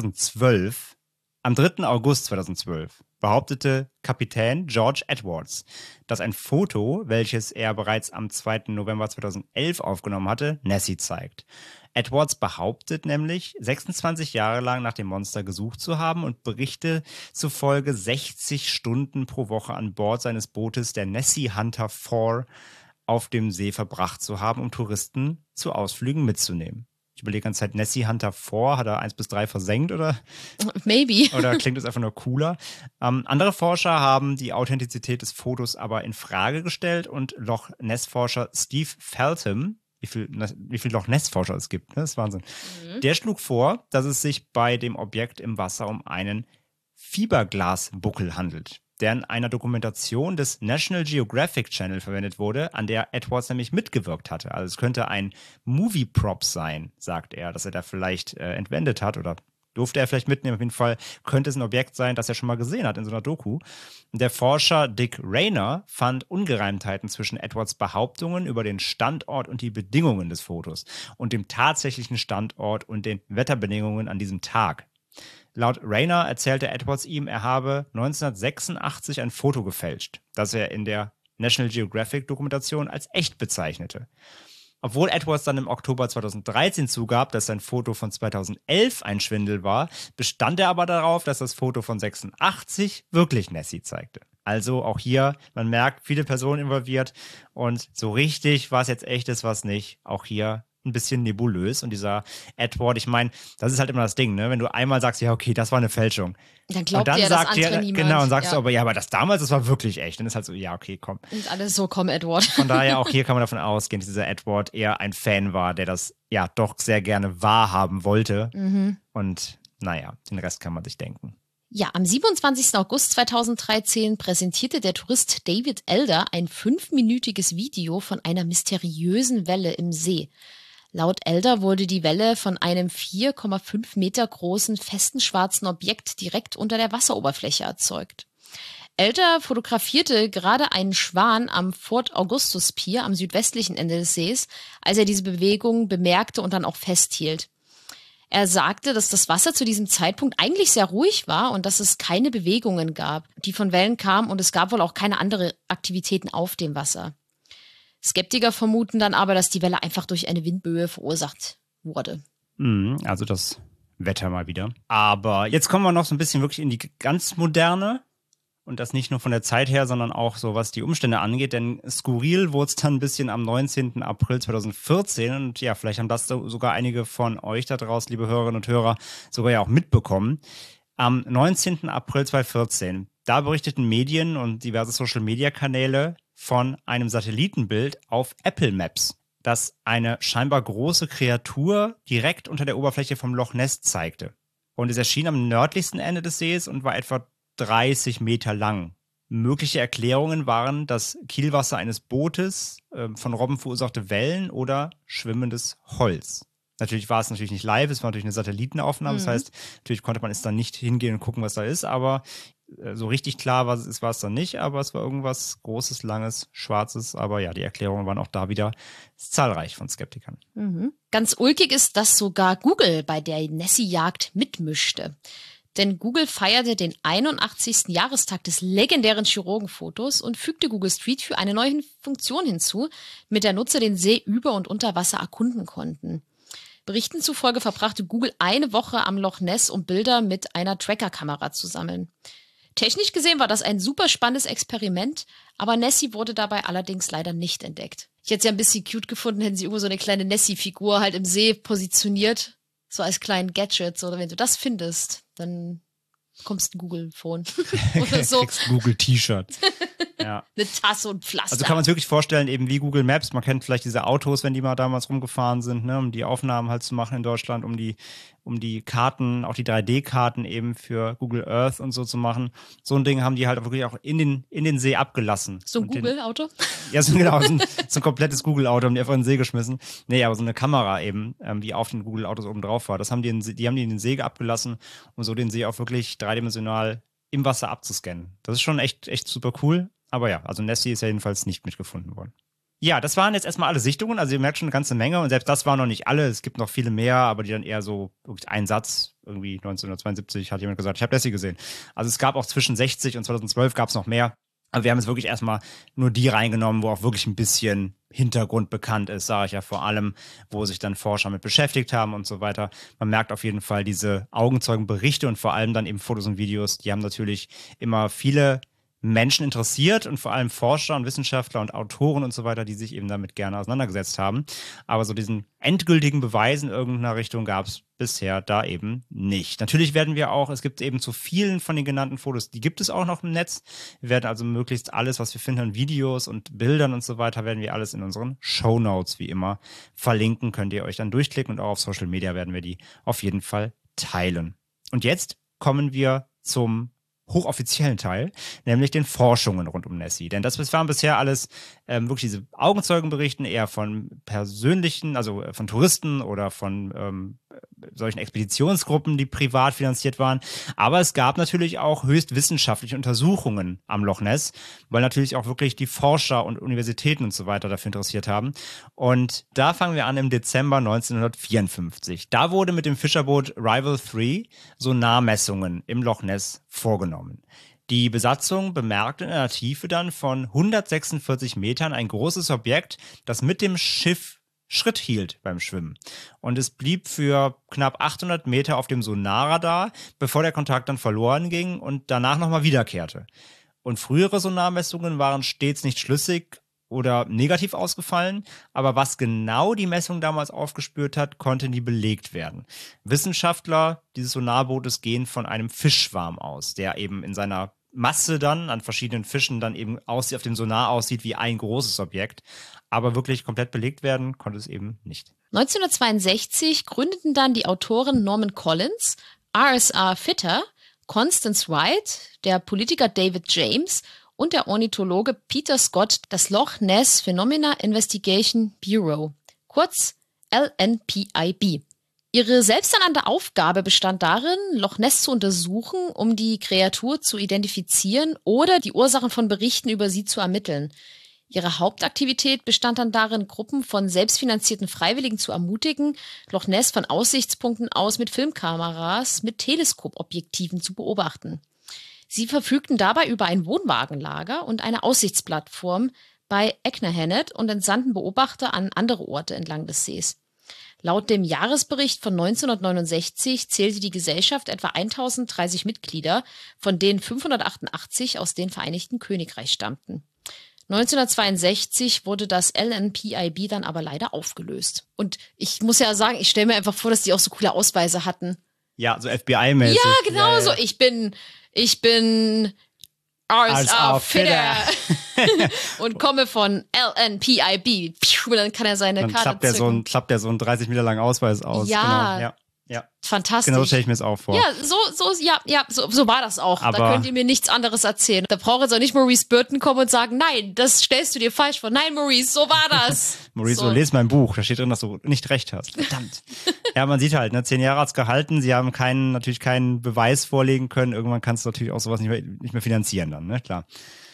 2012. Am 3. August 2012 behauptete Kapitän George Edwards, dass ein Foto, welches er bereits am 2. November 2011 aufgenommen hatte, Nessie zeigt. Edwards behauptet nämlich, 26 Jahre lang nach dem Monster gesucht zu haben und Berichte zufolge 60 Stunden pro Woche an Bord seines Bootes, der Nessie Hunter 4, auf dem See verbracht zu haben, um Touristen zu Ausflügen mitzunehmen. Ich überlege die ganze Zeit, Nessie Hunter 4, hat er 1 bis 3 versenkt oder? Maybe. Oder klingt es einfach nur cooler? Andere Forscher haben die Authentizität des Fotos aber in Frage gestellt und Loch Ness-Forscher Steve Feltham, wie viel Loch Ness-Forscher es gibt, ne? Das ist Wahnsinn. Der schlug vor, dass es sich bei dem Objekt im Wasser um einen Fiberglasbuckel handelt. der in einer Dokumentation des National Geographic Channel verwendet wurde, an der Edwards nämlich mitgewirkt hatte. Also es könnte ein Movie-Prop sein, sagt er, dass er da vielleicht entwendet hat oder durfte er vielleicht mitnehmen. Auf jeden Fall könnte es ein Objekt sein, das er schon mal gesehen hat in so einer Doku. Der Forscher Dick Rayner fand Ungereimtheiten zwischen Edwards Behauptungen über den Standort und die Bedingungen des Fotos und dem tatsächlichen Standort und den Wetterbedingungen an diesem Tag. Laut Rayner erzählte Edwards ihm, er habe 1986 ein Foto gefälscht, das er in der National Geographic-Dokumentation als echt bezeichnete. Obwohl Edwards dann im Oktober 2013 zugab, dass sein Foto von 2011 ein Schwindel war, bestand er aber darauf, dass das Foto von 86 wirklich Nessie zeigte. Also auch hier, man merkt, viele Personen involviert und so richtig, was jetzt echt ist, was nicht, auch hier ein bisschen nebulös. Und dieser Edward, ich meine, das ist halt immer das Ding, ne? Wenn du einmal sagst, ja, okay, das war eine Fälschung. Dann glaubt und dann dir sagt das andere niemand. Genau, und sagst du aber, ja, aber das damals, das war wirklich echt. Dann ist halt so, ja, okay, komm. Und alles so, komm, Edward. Von daher, auch hier kann man davon ausgehen, dass dieser Edward eher ein Fan war, der das ja doch sehr gerne wahrhaben wollte. Und naja, den Rest kann man sich denken. Ja, am 27. August 2013 präsentierte der Tourist David Elder ein 5-minütiges Video von einer mysteriösen Welle im See. Laut Elder wurde die Welle von einem 4,5 Meter großen, festen schwarzen Objekt direkt unter der Wasseroberfläche erzeugt. Elder fotografierte gerade einen Schwan am Fort Augustus Pier am südwestlichen Ende des Sees, als er diese Bewegung bemerkte und dann auch festhielt. Er sagte, dass das Wasser zu diesem Zeitpunkt eigentlich sehr ruhig war und dass es keine Bewegungen gab, die von Wellen kamen, und es gab wohl auch keine anderen Aktivitäten auf dem Wasser. Skeptiker vermuten dann aber, dass die Welle einfach durch eine Windböe verursacht wurde. Also das Wetter mal wieder. Aber jetzt kommen wir noch so ein bisschen wirklich in die ganz moderne. Und das nicht nur von der Zeit her, sondern auch so, was die Umstände angeht. Denn skurril wurde es dann ein bisschen am 19. April 2014. Und ja, vielleicht haben das sogar einige von euch da draußen, liebe Hörerinnen und Hörer, sogar ja auch mitbekommen. Am 19. April 2014, da berichteten Medien und diverse Social-Media-Kanäle von einem Satellitenbild auf Apple Maps, das eine scheinbar große Kreatur direkt unter der Oberfläche vom Loch Ness zeigte. Und es erschien am nördlichsten Ende des Sees und war etwa 30 Meter lang. Mögliche Erklärungen waren das Kielwasser eines Bootes, von Robben verursachte Wellen oder schwimmendes Holz. Natürlich war es nicht live, es war natürlich eine Satellitenaufnahme, das heißt, natürlich konnte man jetzt dann nicht hingehen und gucken, was da ist, aber so richtig klar war es dann nicht, aber es war irgendwas Großes, Langes, Schwarzes, aber ja, die Erklärungen waren auch da wieder zahlreich von Skeptikern. Ganz ulkig ist, dass sogar Google bei der Nessie-Jagd mitmischte. Denn Google feierte den 81. Jahrestag des legendären Chirurgenfotos und fügte Google Street View eine neue Funktion hinzu, mit der Nutzer den See über- und unter Wasser erkunden konnten. Berichten zufolge verbrachte Google eine Woche am Loch Ness, um Bilder mit einer Tracker-Kamera zu sammeln. Technisch gesehen war das ein super spannendes Experiment, aber Nessie wurde dabei allerdings leider nicht entdeckt. Ich hätte es ja ein bisschen cute gefunden, hätten sie irgendwo so eine kleine Nessie-Figur halt im See positioniert, so als kleinen Gadget. Oder wenn du das findest, dann bekommst du ein Google-Phone. Oder so. Kriegst ein Google-T-Shirt. Ja. Eine Tasse und Pflaster. Also kann man es wirklich vorstellen, eben wie Google Maps. Man kennt vielleicht diese Autos, wenn die mal damals rumgefahren sind, ne, um die Aufnahmen halt zu machen in Deutschland, um die Karten, auch die 3D-Karten eben für Google Earth und so zu machen. So ein Ding haben die halt wirklich auch in den See abgelassen. So ein Google-Auto? Ja, so ein komplettes Google-Auto, haben die einfach in den See geschmissen. Nee, aber so eine Kamera eben, die auf den Google-Autos oben drauf war. Die haben die in den See abgelassen, um so den See auch wirklich dreidimensional im Wasser abzuscannen. Das ist schon echt super cool. Aber ja, also Nessie ist ja jedenfalls nicht mitgefunden worden. Ja, das waren jetzt erstmal alle Sichtungen. Also ihr merkt schon eine ganze Menge. Und selbst das waren noch nicht alle. Es gibt noch viele mehr, aber die dann eher so wirklich ein Satz. Irgendwie 1972 hat jemand gesagt, ich habe Nessie gesehen. Also es gab auch zwischen 60 und 2012 gab es noch mehr. Aber wir haben jetzt wirklich erstmal nur die reingenommen, wo auch wirklich ein bisschen Hintergrund bekannt ist, sage ich ja vor allem, wo sich dann Forscher mit beschäftigt haben und so weiter. Man merkt auf jeden Fall diese Augenzeugenberichte und vor allem dann eben Fotos und Videos, die haben natürlich immer viele Menschen interessiert und vor allem Forscher und Wissenschaftler und Autoren und so weiter, die sich eben damit gerne auseinandergesetzt haben. Aber so diesen endgültigen Beweis in irgendeiner Richtung gab es bisher da eben nicht. Natürlich werden wir auch, es gibt eben zu vielen von den genannten Fotos, die gibt es auch noch im Netz. Wir werden also möglichst alles, was wir finden an Videos und Bildern und so weiter, werden wir alles in unseren Shownotes wie immer verlinken. Könnt ihr euch dann durchklicken und auch auf Social Media werden wir die auf jeden Fall teilen. Und jetzt kommen wir zum hochoffiziellen Teil, nämlich den Forschungen rund um Nessie. Denn das waren bisher alles wirklich diese Augenzeugenberichten eher von persönlichen, also von Touristen oder von solchen Expeditionsgruppen, die privat finanziert waren. Aber es gab natürlich auch höchst wissenschaftliche Untersuchungen am Loch Ness, weil natürlich auch wirklich die Forscher und Universitäten und so weiter dafür interessiert haben. Und da fangen wir an im Dezember 1954. Da wurde mit dem Fischerboot Rival 3 Sonarmessungen im Loch Ness vorgenommen. Die Besatzung bemerkte in einer Tiefe dann von 146 Metern ein großes Objekt, das mit dem Schiff Schritt hielt beim Schwimmen. Und es blieb für knapp 800 Meter auf dem Sonarradar, bevor der Kontakt dann verloren ging und danach nochmal wiederkehrte. Und frühere Sonarmessungen waren stets nicht schlüssig oder negativ ausgefallen, aber was genau die Messung damals aufgespürt hat, konnte nie belegt werden. Wissenschaftler dieses Sonarbootes gehen von einem Fischschwarm aus, der eben in seiner Masse dann an verschiedenen Fischen dann eben auf dem Sonar aussieht wie ein großes Objekt. Aber wirklich komplett belegt werden konnte es eben nicht. 1962 gründeten dann die Autoren Norman Collins, R.S.R. Fitter, Constance Wright, der Politiker David James und der Ornithologe Peter Scott das Loch Ness Phenomena Investigation Bureau, kurz LNPIB. Ihre selbsternannte Aufgabe bestand darin, Loch Ness zu untersuchen, um die Kreatur zu identifizieren oder die Ursachen von Berichten über sie zu ermitteln. Ihre Hauptaktivität bestand dann darin, Gruppen von selbstfinanzierten Freiwilligen zu ermutigen, Loch Ness von Aussichtspunkten aus mit Filmkameras mit Teleskopobjektiven zu beobachten. Sie verfügten dabei über ein Wohnwagenlager und eine Aussichtsplattform bei Eknahenet und entsandten Beobachter an andere Orte entlang des Sees. Laut dem Jahresbericht von 1969 zählte die Gesellschaft etwa 1030 Mitglieder, von denen 588 aus dem Vereinigten Königreich stammten. 1962 wurde das LNPIB dann aber leider aufgelöst. Und ich muss ja sagen, ich stelle mir einfach vor, dass die auch so coole Ausweise hatten. Ja, so FBI-mäßig. Ja, genau so. Ich bin R.S.R. Fitter und komme von LNPIB. Und dann kann er seine dann Karte zücken. klappt der so einen 30 Meter langen Ausweis aus. Ja. Genau. Ja. Fantastisch. Genau so stelle ich mir es auch vor. Ja, so war das auch. Aber da könnt ihr mir nichts anderes erzählen. Da braucht jetzt auch nicht Maurice Burton kommen und sagen, nein, das stellst du dir falsch vor. Nein, Maurice, so war das. Maurice, so lese mein Buch. Da steht drin, dass du nicht recht hast. Verdammt. Ja, man sieht halt, 10 Jahre hat's gehalten. Sie haben natürlich keinen Beweis vorlegen können. Irgendwann kannst du natürlich auch sowas nicht mehr finanzieren dann, ne? Klar.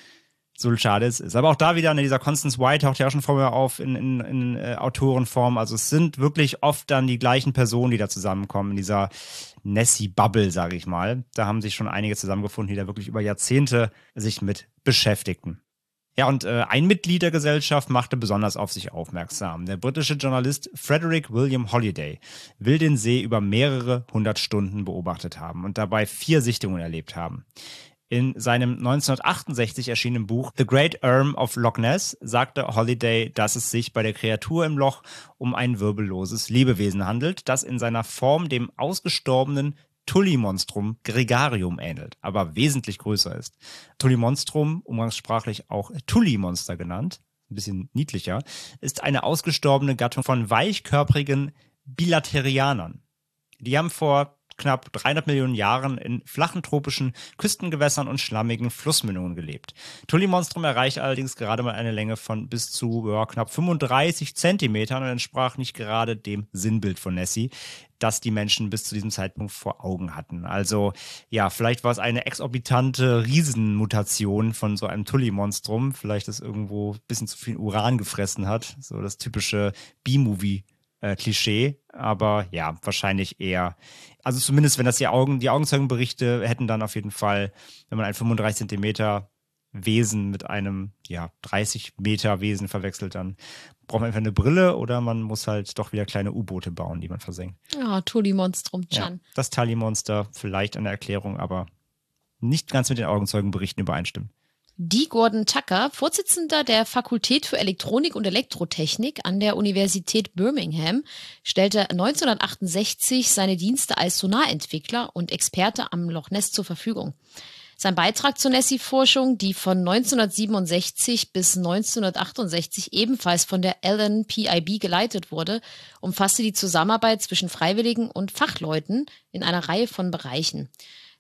So schade es ist. Aber auch da wieder, dieser Constance White taucht ja auch schon vorher auf in Autorenform. Also es sind wirklich oft dann die gleichen Personen, die da zusammenkommen in dieser Nessie-Bubble, sage ich mal. Da haben sich schon einige zusammengefunden, die da wirklich über Jahrzehnte sich mit beschäftigten. Ja, und ein Mitglied der Gesellschaft machte besonders auf sich aufmerksam. Der britische Journalist Frederick William Holiday will den See über mehrere 100 Stunden beobachtet haben und dabei 4 Sichtungen erlebt haben. In seinem 1968 erschienenen Buch The Great Erm of Loch Ness sagte Holiday, dass es sich bei der Kreatur im Loch um ein wirbelloses Lebewesen handelt, das in seiner Form dem ausgestorbenen Tullimonstrum gregarium ähnelt, aber wesentlich größer ist. Tullimonstrum, umgangssprachlich auch Tullimonster genannt, ein bisschen niedlicher, ist eine ausgestorbene Gattung von weichkörprigen Bilaterianern. Die haben vor knapp 300 Millionen Jahren in flachen tropischen Küstengewässern und schlammigen Flussmündungen gelebt. Tullimonstrum erreicht allerdings gerade mal eine Länge von bis zu knapp 35 Zentimetern und entsprach nicht gerade dem Sinnbild von Nessie, das die Menschen bis zu diesem Zeitpunkt vor Augen hatten. Also ja, vielleicht war es eine exorbitante Riesenmutation von so einem Tullimonstrum, vielleicht das irgendwo ein bisschen zu viel Uran gefressen hat, so das typische B-Movie Klischee, aber ja, wahrscheinlich eher, also zumindest wenn das die Augenzeugenberichte hätten dann auf jeden Fall, wenn man ein 35 Zentimeter Wesen mit einem 30 Meter Wesen verwechselt, dann braucht man einfach eine Brille oder man muss halt doch wieder kleine U-Boote bauen, die man versenkt. Ja, Tullimonstrum, Chan. Ja, das Tullimonster, vielleicht eine Erklärung, aber nicht ganz mit den Augenzeugenberichten übereinstimmt. D. Gordon Tucker, Vorsitzender der Fakultät für Elektronik und Elektrotechnik an der Universität Birmingham, stellte 1968 seine Dienste als Sonarentwickler und Experte am Loch Ness zur Verfügung. Sein Beitrag zur Nessie-Forschung, die von 1967 bis 1968 ebenfalls von der LNPIB geleitet wurde, umfasste die Zusammenarbeit zwischen Freiwilligen und Fachleuten in einer Reihe von Bereichen.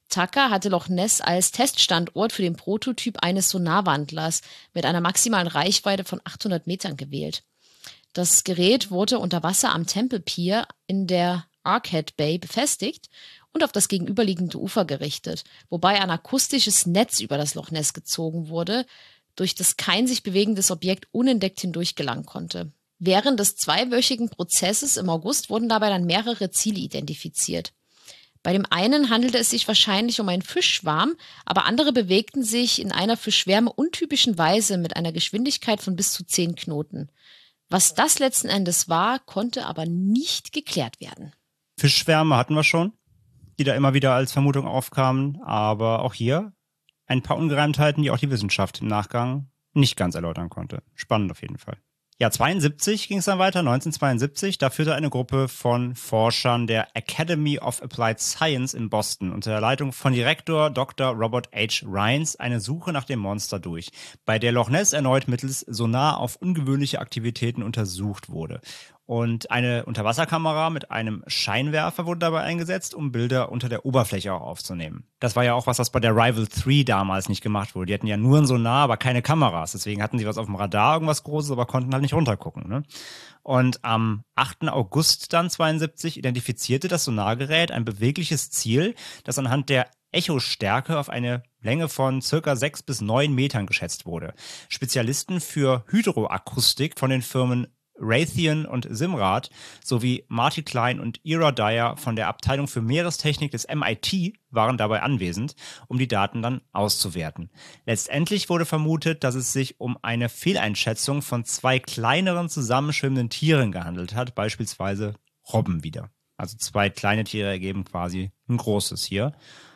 Tucker hatte Loch Ness als Teststandort für den Prototyp eines Sonarwandlers mit einer maximalen Reichweite von 800 Metern gewählt. Das Gerät wurde unter Wasser am Temple Pier in der Arcade Bay befestigt und auf das gegenüberliegende Ufer gerichtet, wobei ein akustisches Netz über das Loch Ness gezogen wurde, durch das kein sich bewegendes Objekt unentdeckt hindurch gelangen konnte. Während des 2-wöchigen Prozesses im August wurden dabei dann mehrere Ziele identifiziert. Bei dem einen handelte es sich wahrscheinlich um einen Fischschwarm, aber andere bewegten sich in einer für Schwärme untypischen Weise mit einer Geschwindigkeit von bis zu 10 Knoten. Was das letzten Endes war, konnte aber nicht geklärt werden. Fischschwärme hatten wir schon, die da immer wieder als Vermutung aufkamen, aber auch hier ein paar Ungereimtheiten, die auch die Wissenschaft im Nachgang nicht ganz erläutern konnte. Spannend auf jeden Fall. Ja, 1972 ging es dann weiter, 1972. Da führte eine Gruppe von Forschern der Academy of Applied Science in Boston unter der Leitung von Direktor Dr. Robert H. Rines eine Suche nach dem Monster durch, bei der Loch Ness erneut mittels Sonar auf ungewöhnliche Aktivitäten untersucht wurde. Und eine Unterwasserkamera mit einem Scheinwerfer wurde dabei eingesetzt, um Bilder unter der Oberfläche auch aufzunehmen. Das war ja auch was bei der Rival 3 damals nicht gemacht wurde. Die hatten ja nur ein Sonar, aber keine Kameras. Deswegen hatten sie was auf dem Radar, irgendwas Großes, aber konnten halt nicht runtergucken. Ne? Und am 8. August dann 72 identifizierte das Sonargerät ein bewegliches Ziel, das anhand der Echostärke auf eine Länge von ca. 6 bis 9 Metern geschätzt wurde. Spezialisten für Hydroakustik von den Firmen Raytheon und Simrad sowie Marty Klein und Ira Dyer von der Abteilung für Meerestechnik des MIT waren dabei anwesend, um die Daten dann auszuwerten. Letztendlich wurde vermutet, dass es sich um eine Fehleinschätzung von 2 kleineren zusammenschwimmenden Tieren gehandelt hat, beispielsweise Robben wieder. Also 2 kleine Tiere ergeben quasi ein großes hier.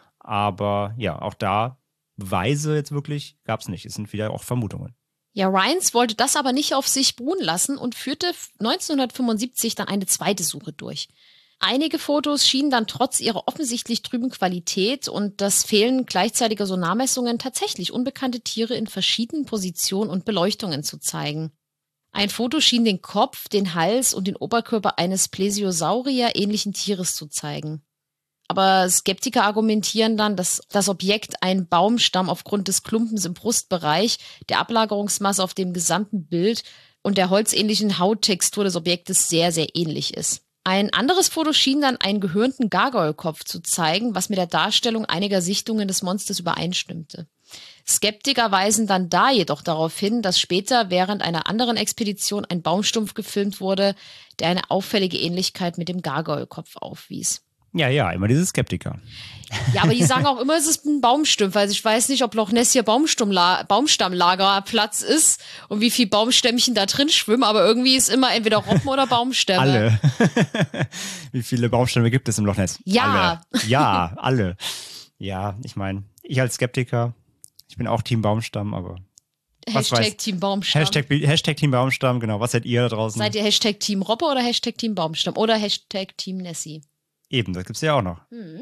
Aber ja, auch da Beweise jetzt wirklich gab es nicht. Es sind wieder auch Vermutungen. Ja, Rines wollte das aber nicht auf sich beruhen lassen und führte 1975 dann eine zweite Suche durch. Einige Fotos schienen dann trotz ihrer offensichtlich trüben Qualität und das Fehlen gleichzeitiger Sonarmessungen tatsächlich unbekannte Tiere in verschiedenen Positionen und Beleuchtungen zu zeigen. Ein Foto schien den Kopf, den Hals und den Oberkörper eines Plesiosaurier-ähnlichen Tieres zu zeigen. Aber Skeptiker argumentieren dann, dass das Objekt ein Baumstamm aufgrund des Klumpens im Brustbereich, der Ablagerungsmasse auf dem gesamten Bild und der holzähnlichen Hauttextur des Objektes sehr, sehr ähnlich ist. Ein anderes Foto schien dann einen gehörnten Gargoyle-Kopf zu zeigen, was mit der Darstellung einiger Sichtungen des Monsters übereinstimmte. Skeptiker weisen dann da jedoch darauf hin, dass später während einer anderen Expedition ein Baumstumpf gefilmt wurde, der eine auffällige Ähnlichkeit mit dem Gargoyle-Kopf aufwies. Ja, immer diese Skeptiker. Ja, aber die sagen auch immer, es ist ein Baumstumpf. Also ich weiß nicht, ob Loch Ness hier Baumstammlagerplatz ist und wie viel Baumstämmchen da drin schwimmen, aber irgendwie ist immer entweder Robben oder Baumstämme. Alle. Wie viele Baumstämme gibt es im Loch Ness? Ja. Alle. Ja, alle. Ja, ich meine, ich als Skeptiker, ich bin auch Team Baumstamm, aber Hashtag Team Baumstamm. Hashtag Team Baumstamm, genau. Was seid ihr da draußen? Seid ihr Hashtag Team Robbe oder Hashtag Team Baumstamm oder Hashtag Team Nessie? Eben, das gibt's ja auch noch.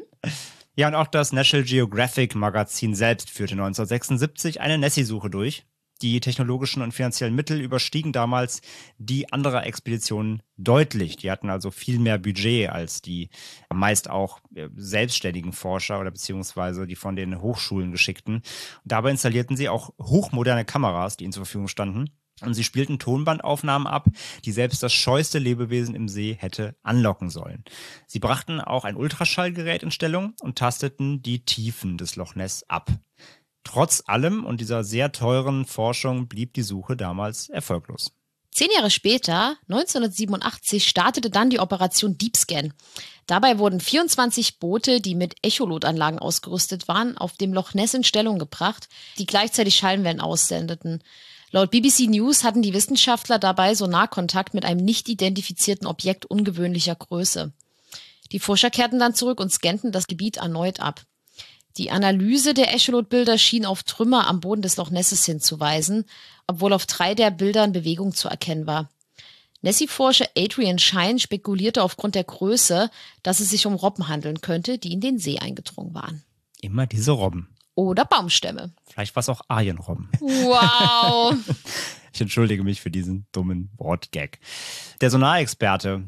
Ja, und auch das National Geographic Magazin selbst führte 1976 eine Nessie-Suche durch. Die technologischen und finanziellen Mittel überstiegen damals die anderer Expeditionen deutlich. Die hatten also viel mehr Budget als die meist auch selbstständigen Forscher oder beziehungsweise die von den Hochschulen geschickten. Und dabei installierten sie auch hochmoderne Kameras, die ihnen zur Verfügung standen. Und sie spielten Tonbandaufnahmen ab, die selbst das scheueste Lebewesen im See hätte anlocken sollen. Sie brachten auch ein Ultraschallgerät in Stellung und tasteten die Tiefen des Loch Ness ab. Trotz allem und dieser sehr teuren Forschung blieb die Suche damals erfolglos. 10 Jahre später, 1987, startete dann die Operation Deepscan. Dabei wurden 24 Boote, die mit Echolotanlagen ausgerüstet waren, auf dem Loch Ness in Stellung gebracht, die gleichzeitig Schallwellen aussendeten. Laut BBC News hatten die Wissenschaftler dabei Sonarkontakt mit einem nicht identifizierten Objekt ungewöhnlicher Größe. Die Forscher kehrten dann zurück und scannten das Gebiet erneut ab. Die Analyse der Echolot-Bilder schien auf Trümmer am Boden des Loch Nesses hinzuweisen, obwohl auf 3 der Bildern Bewegung zu erkennen war. Nessie-Forscher Adrian Shine spekulierte aufgrund der Größe, dass es sich um Robben handeln könnte, die in den See eingedrungen waren. Immer diese Robben. Oder Baumstämme. Vielleicht war es auch Arienrobben. Wow. Ich entschuldige mich für diesen dummen Wortgag. Der Sonarexperte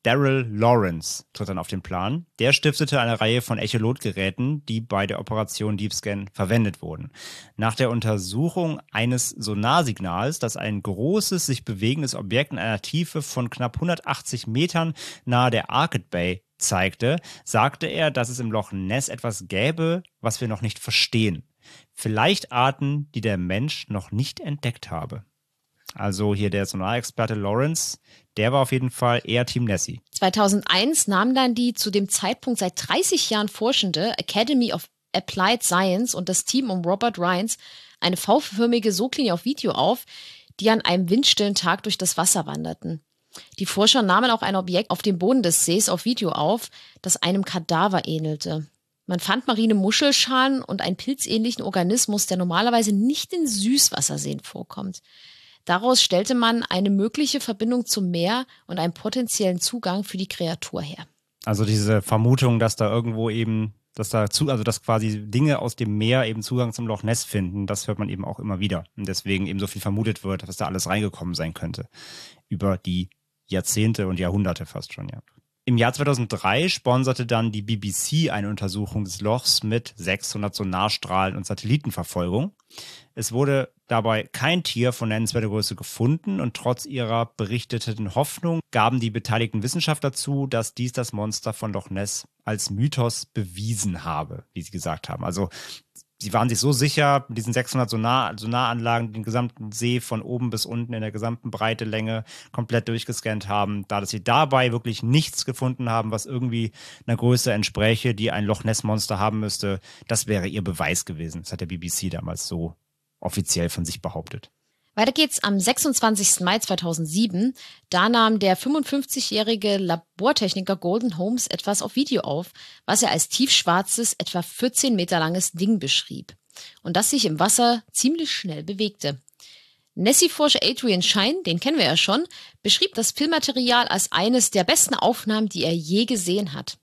Daryl Lawrence tritt dann auf den Plan. Der stiftete eine Reihe von Echolotgeräten, die bei der Operation Deep Scan verwendet wurden. Nach der Untersuchung eines Sonarsignals, das ein großes, sich bewegendes Objekt in einer Tiefe von knapp 180 Metern nahe der Arcade Bay zeigte, sagte er, dass es im Loch Ness etwas gäbe, was wir noch nicht verstehen. Vielleicht Arten, die der Mensch noch nicht entdeckt habe. Also hier der Sonarexperte Lawrence, der war auf jeden Fall eher Team Nessie. 2001 nahm dann die zu dem Zeitpunkt seit 30 Jahren forschende Academy of Applied Science und das Team um Robert Rines eine V-förmige Soglinie auf Video auf, die an einem windstillen Tag durch das Wasser wanderten. Die Forscher nahmen auch ein Objekt auf dem Boden des Sees auf Video auf, das einem Kadaver ähnelte. Man fand marine Muschelschalen und einen pilzähnlichen Organismus, der normalerweise nicht in Süßwasserseen vorkommt. Daraus stellte man eine mögliche Verbindung zum Meer und einen potenziellen Zugang für die Kreatur her. Also diese Vermutung, dass da irgendwo eben, dass quasi Dinge aus dem Meer eben Zugang zum Loch Ness finden, das hört man eben auch immer wieder. Und deswegen eben so viel vermutet wird, dass da alles reingekommen sein könnte. Über die Jahrzehnte und Jahrhunderte fast schon, ja. Im Jahr 2003 sponserte dann die BBC eine Untersuchung des Lochs mit 600 Sonarstrahlen und Satellitenverfolgung. Es wurde dabei kein Tier von nennenswerter Größe gefunden und trotz ihrer berichteten Hoffnung gaben die beteiligten Wissenschaftler zu, dass dies das Monster von Loch Ness als Mythos bewiesen habe, wie sie gesagt haben. Also sie waren sich so sicher, mit diesen 600 Sonaranlagen den gesamten See von oben bis unten in der gesamten Breite, Länge komplett durchgescannt haben, dass sie dabei wirklich nichts gefunden haben, was irgendwie einer Größe entspräche, die ein Loch Ness Monster haben müsste. Das wäre ihr Beweis gewesen. Das hat der BBC damals so offiziell von sich behauptet. Weiter geht's am 26. Mai 2007. Da nahm der 55-jährige Labortechniker Golden Holmes etwas auf Video auf, was er als tiefschwarzes, etwa 14 Meter langes Ding beschrieb und das sich im Wasser ziemlich schnell bewegte. Nessie-Forscher Adrian Shine, den kennen wir ja schon, beschrieb das Filmmaterial als eines der besten Aufnahmen, die er je gesehen hat.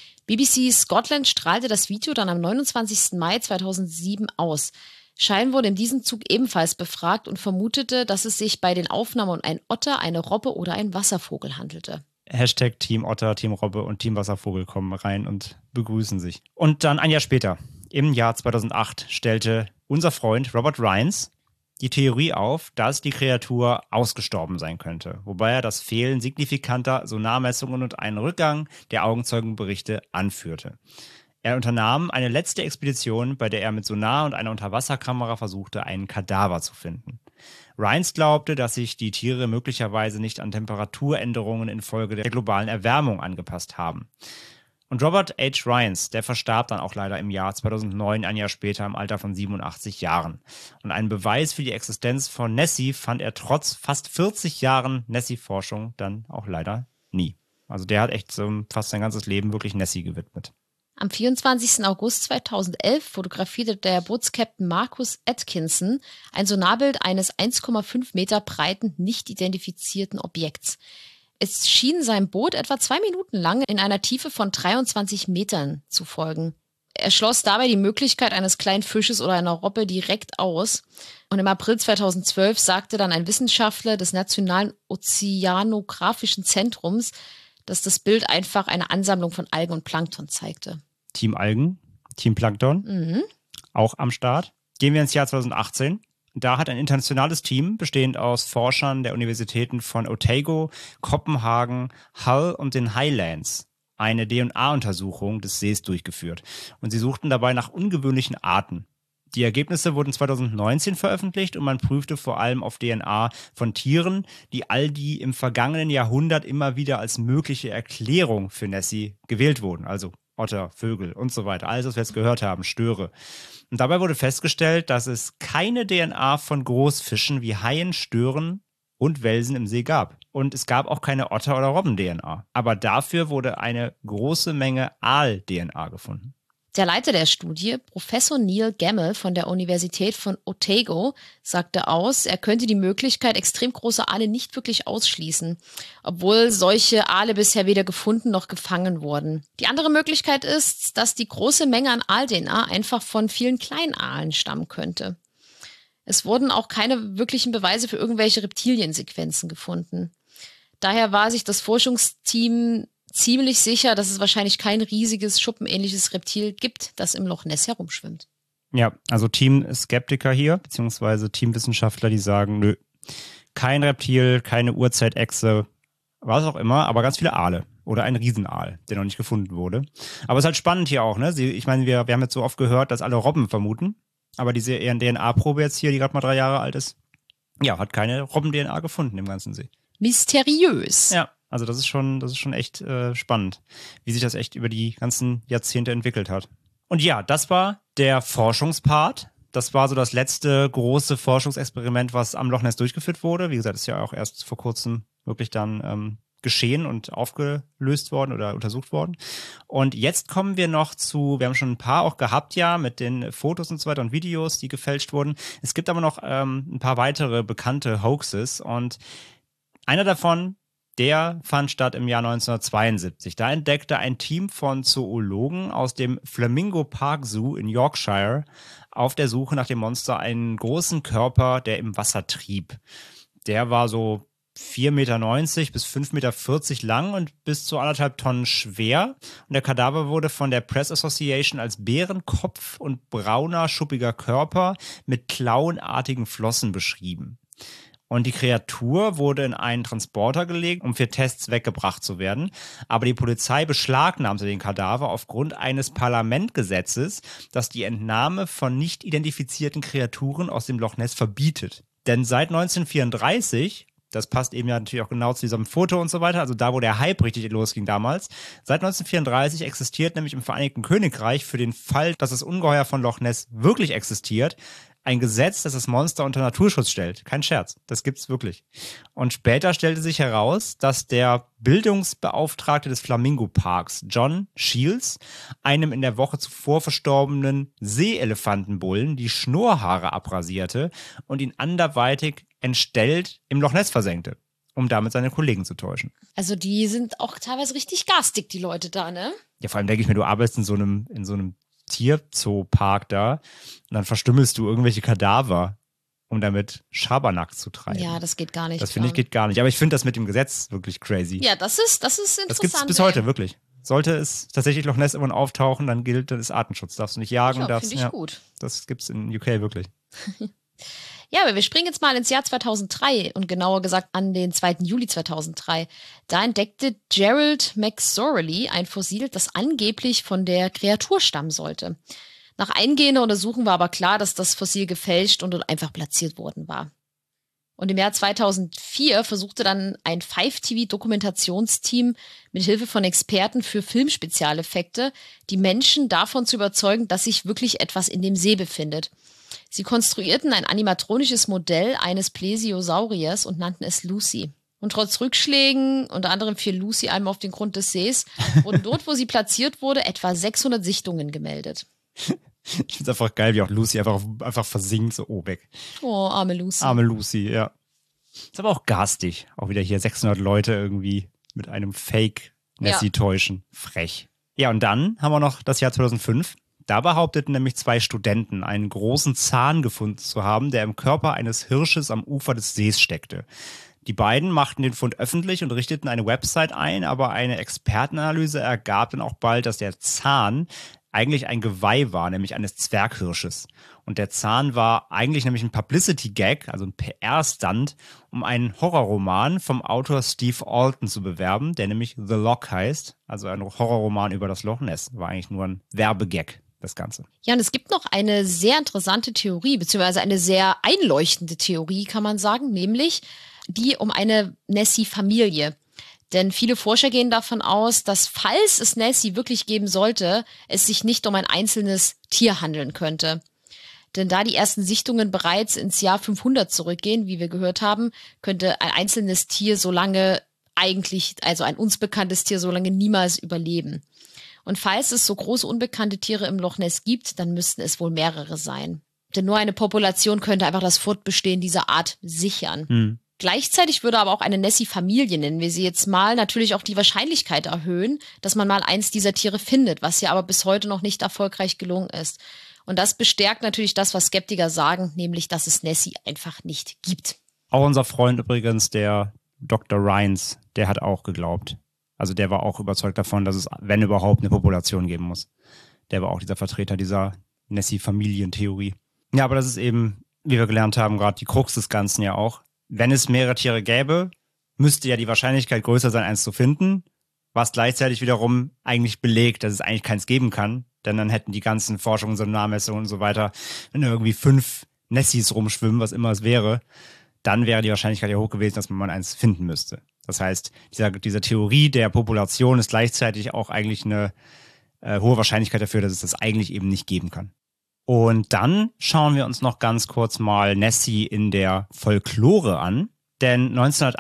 BBC Scotland strahlte das Video dann am 29. Mai 2007 aus. Shine wurde in diesem Zug ebenfalls befragt und vermutete, dass es sich bei den Aufnahmen um einen Otter, eine Robbe oder einen Wasservogel handelte. Hashtag Team Otter, Team Robbe und Team Wasservogel kommen rein und begrüßen sich. Und dann ein Jahr später, im Jahr 2008, stellte unser Freund Robert Rines die Theorie auf, dass die Kreatur ausgestorben sein könnte, wobei er das Fehlen signifikanter Sonarmessungen und einen Rückgang der Augenzeugenberichte anführte. Er unternahm eine letzte Expedition, bei der er mit Sonar und einer Unterwasserkamera versuchte, einen Kadaver zu finden. Rines glaubte, dass sich die Tiere möglicherweise nicht an Temperaturänderungen infolge der globalen Erwärmung angepasst haben. Und Robert H. Rines, der verstarb dann auch leider im Jahr 2009, ein Jahr später im Alter von 87 Jahren. Und einen Beweis für die Existenz von Nessie fand er trotz fast 40 Jahren Nessie-Forschung dann auch leider nie. Also der hat echt fast sein ganzes Leben wirklich Nessie gewidmet. Am 24. August 2011 fotografierte der Bootskapitän Marcus Atkinson ein Sonarbild eines 1,5 Meter breiten, nicht identifizierten Objekts. Es schien seinem Boot etwa 2 Minuten lang in einer Tiefe von 23 Metern zu folgen. Er schloss dabei die Möglichkeit eines kleinen Fisches oder einer Robbe direkt aus. Und im April 2012 sagte dann ein Wissenschaftler des Nationalen Ozeanographischen Zentrums, dass das Bild einfach eine Ansammlung von Algen und Plankton zeigte. Team Algen, Team Plankton, auch am Start. Gehen wir ins Jahr 2018. Da hat ein internationales Team, bestehend aus Forschern der Universitäten von Otago, Kopenhagen, Hull und den Highlands, eine DNA-Untersuchung des Sees durchgeführt. Und sie suchten dabei nach ungewöhnlichen Arten. Die Ergebnisse wurden 2019 veröffentlicht und man prüfte vor allem auf DNA von Tieren, die all die im vergangenen Jahrhundert immer wieder als mögliche Erklärung für Nessie gewählt wurden. Also Otter, Vögel und so weiter. Alles, was wir jetzt gehört haben, Störe. Und dabei wurde festgestellt, dass es keine DNA von Großfischen wie Haien, Stören und Welsen im See gab. Und es gab auch keine Otter- oder Robben-DNA. Aber dafür wurde eine große Menge Aal-DNA gefunden. Der Leiter der Studie, Professor Neil Gamble von der Universität von Otago, sagte aus, er könnte die Möglichkeit extrem großer Aale nicht wirklich ausschließen, obwohl solche Aale bisher weder gefunden noch gefangen wurden. Die andere Möglichkeit ist, dass die große Menge an Aal-DNA einfach von vielen kleinen Aalen stammen könnte. Es wurden auch keine wirklichen Beweise für irgendwelche Reptiliensequenzen gefunden. Daher war sich das Forschungsteam ziemlich sicher, dass es wahrscheinlich kein riesiges, schuppenähnliches Reptil gibt, das im Loch Ness herumschwimmt. Ja, also Team-Skeptiker hier, beziehungsweise Teamwissenschaftler, die sagen, nö, kein Reptil, keine Urzeitechse, was auch immer, aber ganz viele Aale oder ein Riesenaal, der noch nicht gefunden wurde. Aber es ist halt spannend hier auch, ne? Ich meine, wir haben jetzt so oft gehört, dass alle Robben vermuten, aber diese DNA-Probe jetzt hier, die gerade mal 3 Jahre alt ist, ja, hat keine Robben-DNA gefunden im ganzen See. Mysteriös. Ja, also das ist schon echt spannend, wie sich das echt über die ganzen Jahrzehnte entwickelt hat. Und ja, das war der Forschungspart. Das war so das letzte große Forschungsexperiment, was am Loch Ness durchgeführt wurde. Wie gesagt, ist ja auch erst vor kurzem wirklich dann geschehen und aufgelöst worden oder untersucht worden. Und jetzt kommen wir noch zu, wir haben schon ein paar auch gehabt, ja, mit den Fotos und so weiter und Videos, die gefälscht wurden. Es gibt aber noch ein paar weitere bekannte Hoaxes und einer davon, der fand statt im Jahr 1972. Da entdeckte ein Team von Zoologen aus dem Flamingo Park Zoo in Yorkshire auf der Suche nach dem Monster einen großen Körper, der im Wasser trieb. Der war so 4,90 Meter bis 5,40 Meter lang und bis zu 1,5 Tonnen schwer. Und der Kadaver wurde von der Press Association als Bärenkopf und brauner, schuppiger Körper mit klauenartigen Flossen beschrieben. Und die Kreatur wurde in einen Transporter gelegt, um für Tests weggebracht zu werden. Aber die Polizei beschlagnahmte den Kadaver aufgrund eines Parlamentgesetzes, das die Entnahme von nicht identifizierten Kreaturen aus dem Loch Ness verbietet. Denn seit 1934, das passt eben ja natürlich auch genau zu diesem Foto und so weiter, also da, wo der Hype richtig losging damals, seit 1934 existiert nämlich im Vereinigten Königreich für den Fall, dass das Ungeheuer von Loch Ness wirklich existiert, ein Gesetz, das das Monster unter Naturschutz stellt. Kein Scherz, das gibt's wirklich. Und später stellte sich heraus, dass der Bildungsbeauftragte des Flamingo-Parks, John Shields, einem in der Woche zuvor verstorbenen Seeelefantenbullen die Schnurrhaare abrasierte und ihn anderweitig entstellt im Loch Ness versenkte, um damit seine Kollegen zu täuschen. Also die sind auch teilweise richtig garstig, die Leute da, ne? Ja, vor allem denke ich mir, du arbeitest in so einem Tierzoopark da und dann verstümmelst du irgendwelche Kadaver, um damit Schabernack zu treiben. Ja, das geht gar nicht. Das finde ich geht gar nicht. Aber ich finde das mit dem Gesetz wirklich crazy. Ja, das ist interessant. Das gibt es bis heute, wirklich. Sollte es tatsächlich Loch Ness irgendwann auftauchen, dann ist Artenschutz. Darfst du nicht jagen. Ja, finde ich gut. Das gibt's in UK wirklich. Ja, aber wir springen jetzt mal ins Jahr 2003 und genauer gesagt an den 2. Juli 2003. Da entdeckte Gerald McSorley ein Fossil, das angeblich von der Kreatur stammen sollte. Nach eingehender Untersuchung war aber klar, dass das Fossil gefälscht und dort einfach platziert worden war. Und im Jahr 2004 versuchte dann ein 5-TV-Dokumentationsteam mit Hilfe von Experten für Filmspezialeffekte die Menschen davon zu überzeugen, dass sich wirklich etwas in dem See befindet. Sie konstruierten ein animatronisches Modell eines Plesiosauriers und nannten es Lucy. Und trotz Rückschlägen, unter anderem fiel Lucy einmal auf den Grund des Sees, wurden dort, wo sie platziert wurde, etwa 600 Sichtungen gemeldet. Ich finde es einfach geil, wie auch Lucy einfach versinkt, so weg. Oh, arme Lucy. Arme Lucy, ja. Ist aber auch garstig. Auch wieder hier 600 Leute irgendwie mit einem Fake-Nessie täuschen. Frech. Ja, und dann haben wir noch das Jahr 2005. Da behaupteten nämlich 2 Studenten, einen großen Zahn gefunden zu haben, der im Körper eines Hirsches am Ufer des Sees steckte. Die beiden machten den Fund öffentlich und richteten eine Website ein, aber eine Expertenanalyse ergab dann auch bald, dass der Zahn eigentlich ein Geweih war, nämlich eines Zwerghirsches. Und der Zahn war eigentlich nämlich ein Publicity-Gag, also ein PR-Stunt, um einen Horrorroman vom Autor Steve Alton zu bewerben, der nämlich The Loch heißt, also ein Horrorroman über das Loch Ness. War eigentlich nur ein Werbegag, das Ganze. Ja, und es gibt noch eine sehr interessante Theorie, beziehungsweise eine sehr einleuchtende Theorie, kann man sagen, nämlich die um eine Nessie-Familie. Denn viele Forscher gehen davon aus, dass, falls es Nessie wirklich geben sollte, es sich nicht um ein einzelnes Tier handeln könnte. Denn da die ersten Sichtungen bereits ins Jahr 500 zurückgehen, wie wir gehört haben, könnte ein einzelnes Tier so lange also ein uns bekanntes Tier so lange niemals überleben. Und falls es so große unbekannte Tiere im Loch Ness gibt, dann müssten es wohl mehrere sein. Denn nur eine Population könnte einfach das Fortbestehen dieser Art sichern. Gleichzeitig würde aber auch eine Nessie-Familie, nennen wir sie jetzt mal, natürlich auch die Wahrscheinlichkeit erhöhen, dass man mal eins dieser Tiere findet, was ja aber bis heute noch nicht erfolgreich gelungen ist. Und das bestärkt natürlich das, was Skeptiker sagen, nämlich, dass es Nessie einfach nicht gibt. Auch unser Freund übrigens, der Dr. Rhines, der hat auch geglaubt. Also der war auch überzeugt davon, dass es, wenn überhaupt, eine Population geben muss. Der war auch dieser Vertreter dieser Nessie-Familientheorie. Ja, aber das ist eben, wie wir gelernt haben, gerade die Krux des Ganzen ja auch. Wenn es mehrere Tiere gäbe, müsste ja die Wahrscheinlichkeit größer sein, eins zu finden, was gleichzeitig wiederum eigentlich belegt, dass es eigentlich keins geben kann. Denn dann hätten die ganzen Forschungen, Sonarmessungen und so weiter, wenn irgendwie 5 Nessies rumschwimmen, was immer es wäre, dann wäre die Wahrscheinlichkeit ja hoch gewesen, dass man eins finden müsste. Das heißt, diese Theorie der Population ist gleichzeitig auch eigentlich eine hohe Wahrscheinlichkeit dafür, dass es das eigentlich eben nicht geben kann. Und dann schauen wir uns noch ganz kurz mal Nessie in der Folklore an. Denn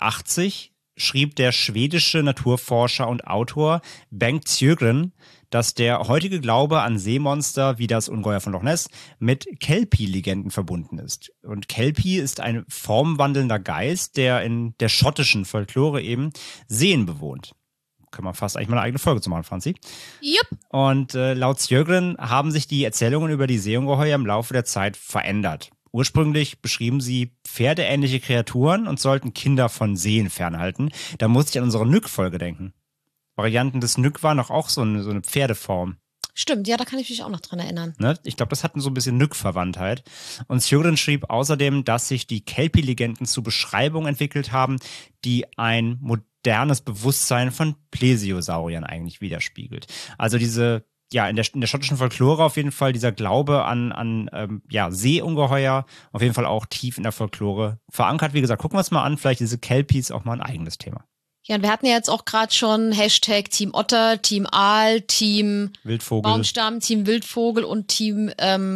1980 schrieb der schwedische Naturforscher und Autor Bengt Sjögren, dass der heutige Glaube an Seemonster wie das Ungeheuer von Loch Ness mit Kelpie-Legenden verbunden ist. Und Kelpie ist ein formwandelnder Geist, der in der schottischen Folklore eben Seen bewohnt. Kann man fast eigentlich mal eine eigene Folge zu machen, Franzi. Jupp. Und laut Sjögren haben sich die Erzählungen über die Seeungeheuer im Laufe der Zeit verändert. Ursprünglich beschrieben sie pferdeähnliche Kreaturen und sollten Kinder von Seen fernhalten. Da musste ich an unsere Nyck-Folge denken. Varianten des Nyck waren doch auch so eine Pferdeform. Stimmt, ja, da kann ich mich auch noch dran erinnern. Ne? Ich glaube, das hatten so ein bisschen Nyck-Verwandtheit. Und Sjögren schrieb außerdem, dass sich die Kelpie-Legenden zu Beschreibungen entwickelt haben, die ein modernes Bewusstsein von Plesiosauriern eigentlich widerspiegelt. Also diese, ja, in der schottischen Folklore auf jeden Fall dieser Glaube an Seeungeheuer, auf jeden Fall auch tief in der Folklore verankert. Wie gesagt, gucken wir uns mal an, vielleicht diese Kelpies auch mal ein eigenes Thema. Ja, und wir hatten ja jetzt auch gerade schon Hashtag Team Otter, Team Aal, Team Wildvogel. Baumstamm, Team Wildvogel und Team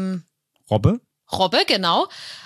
Robbe, genau.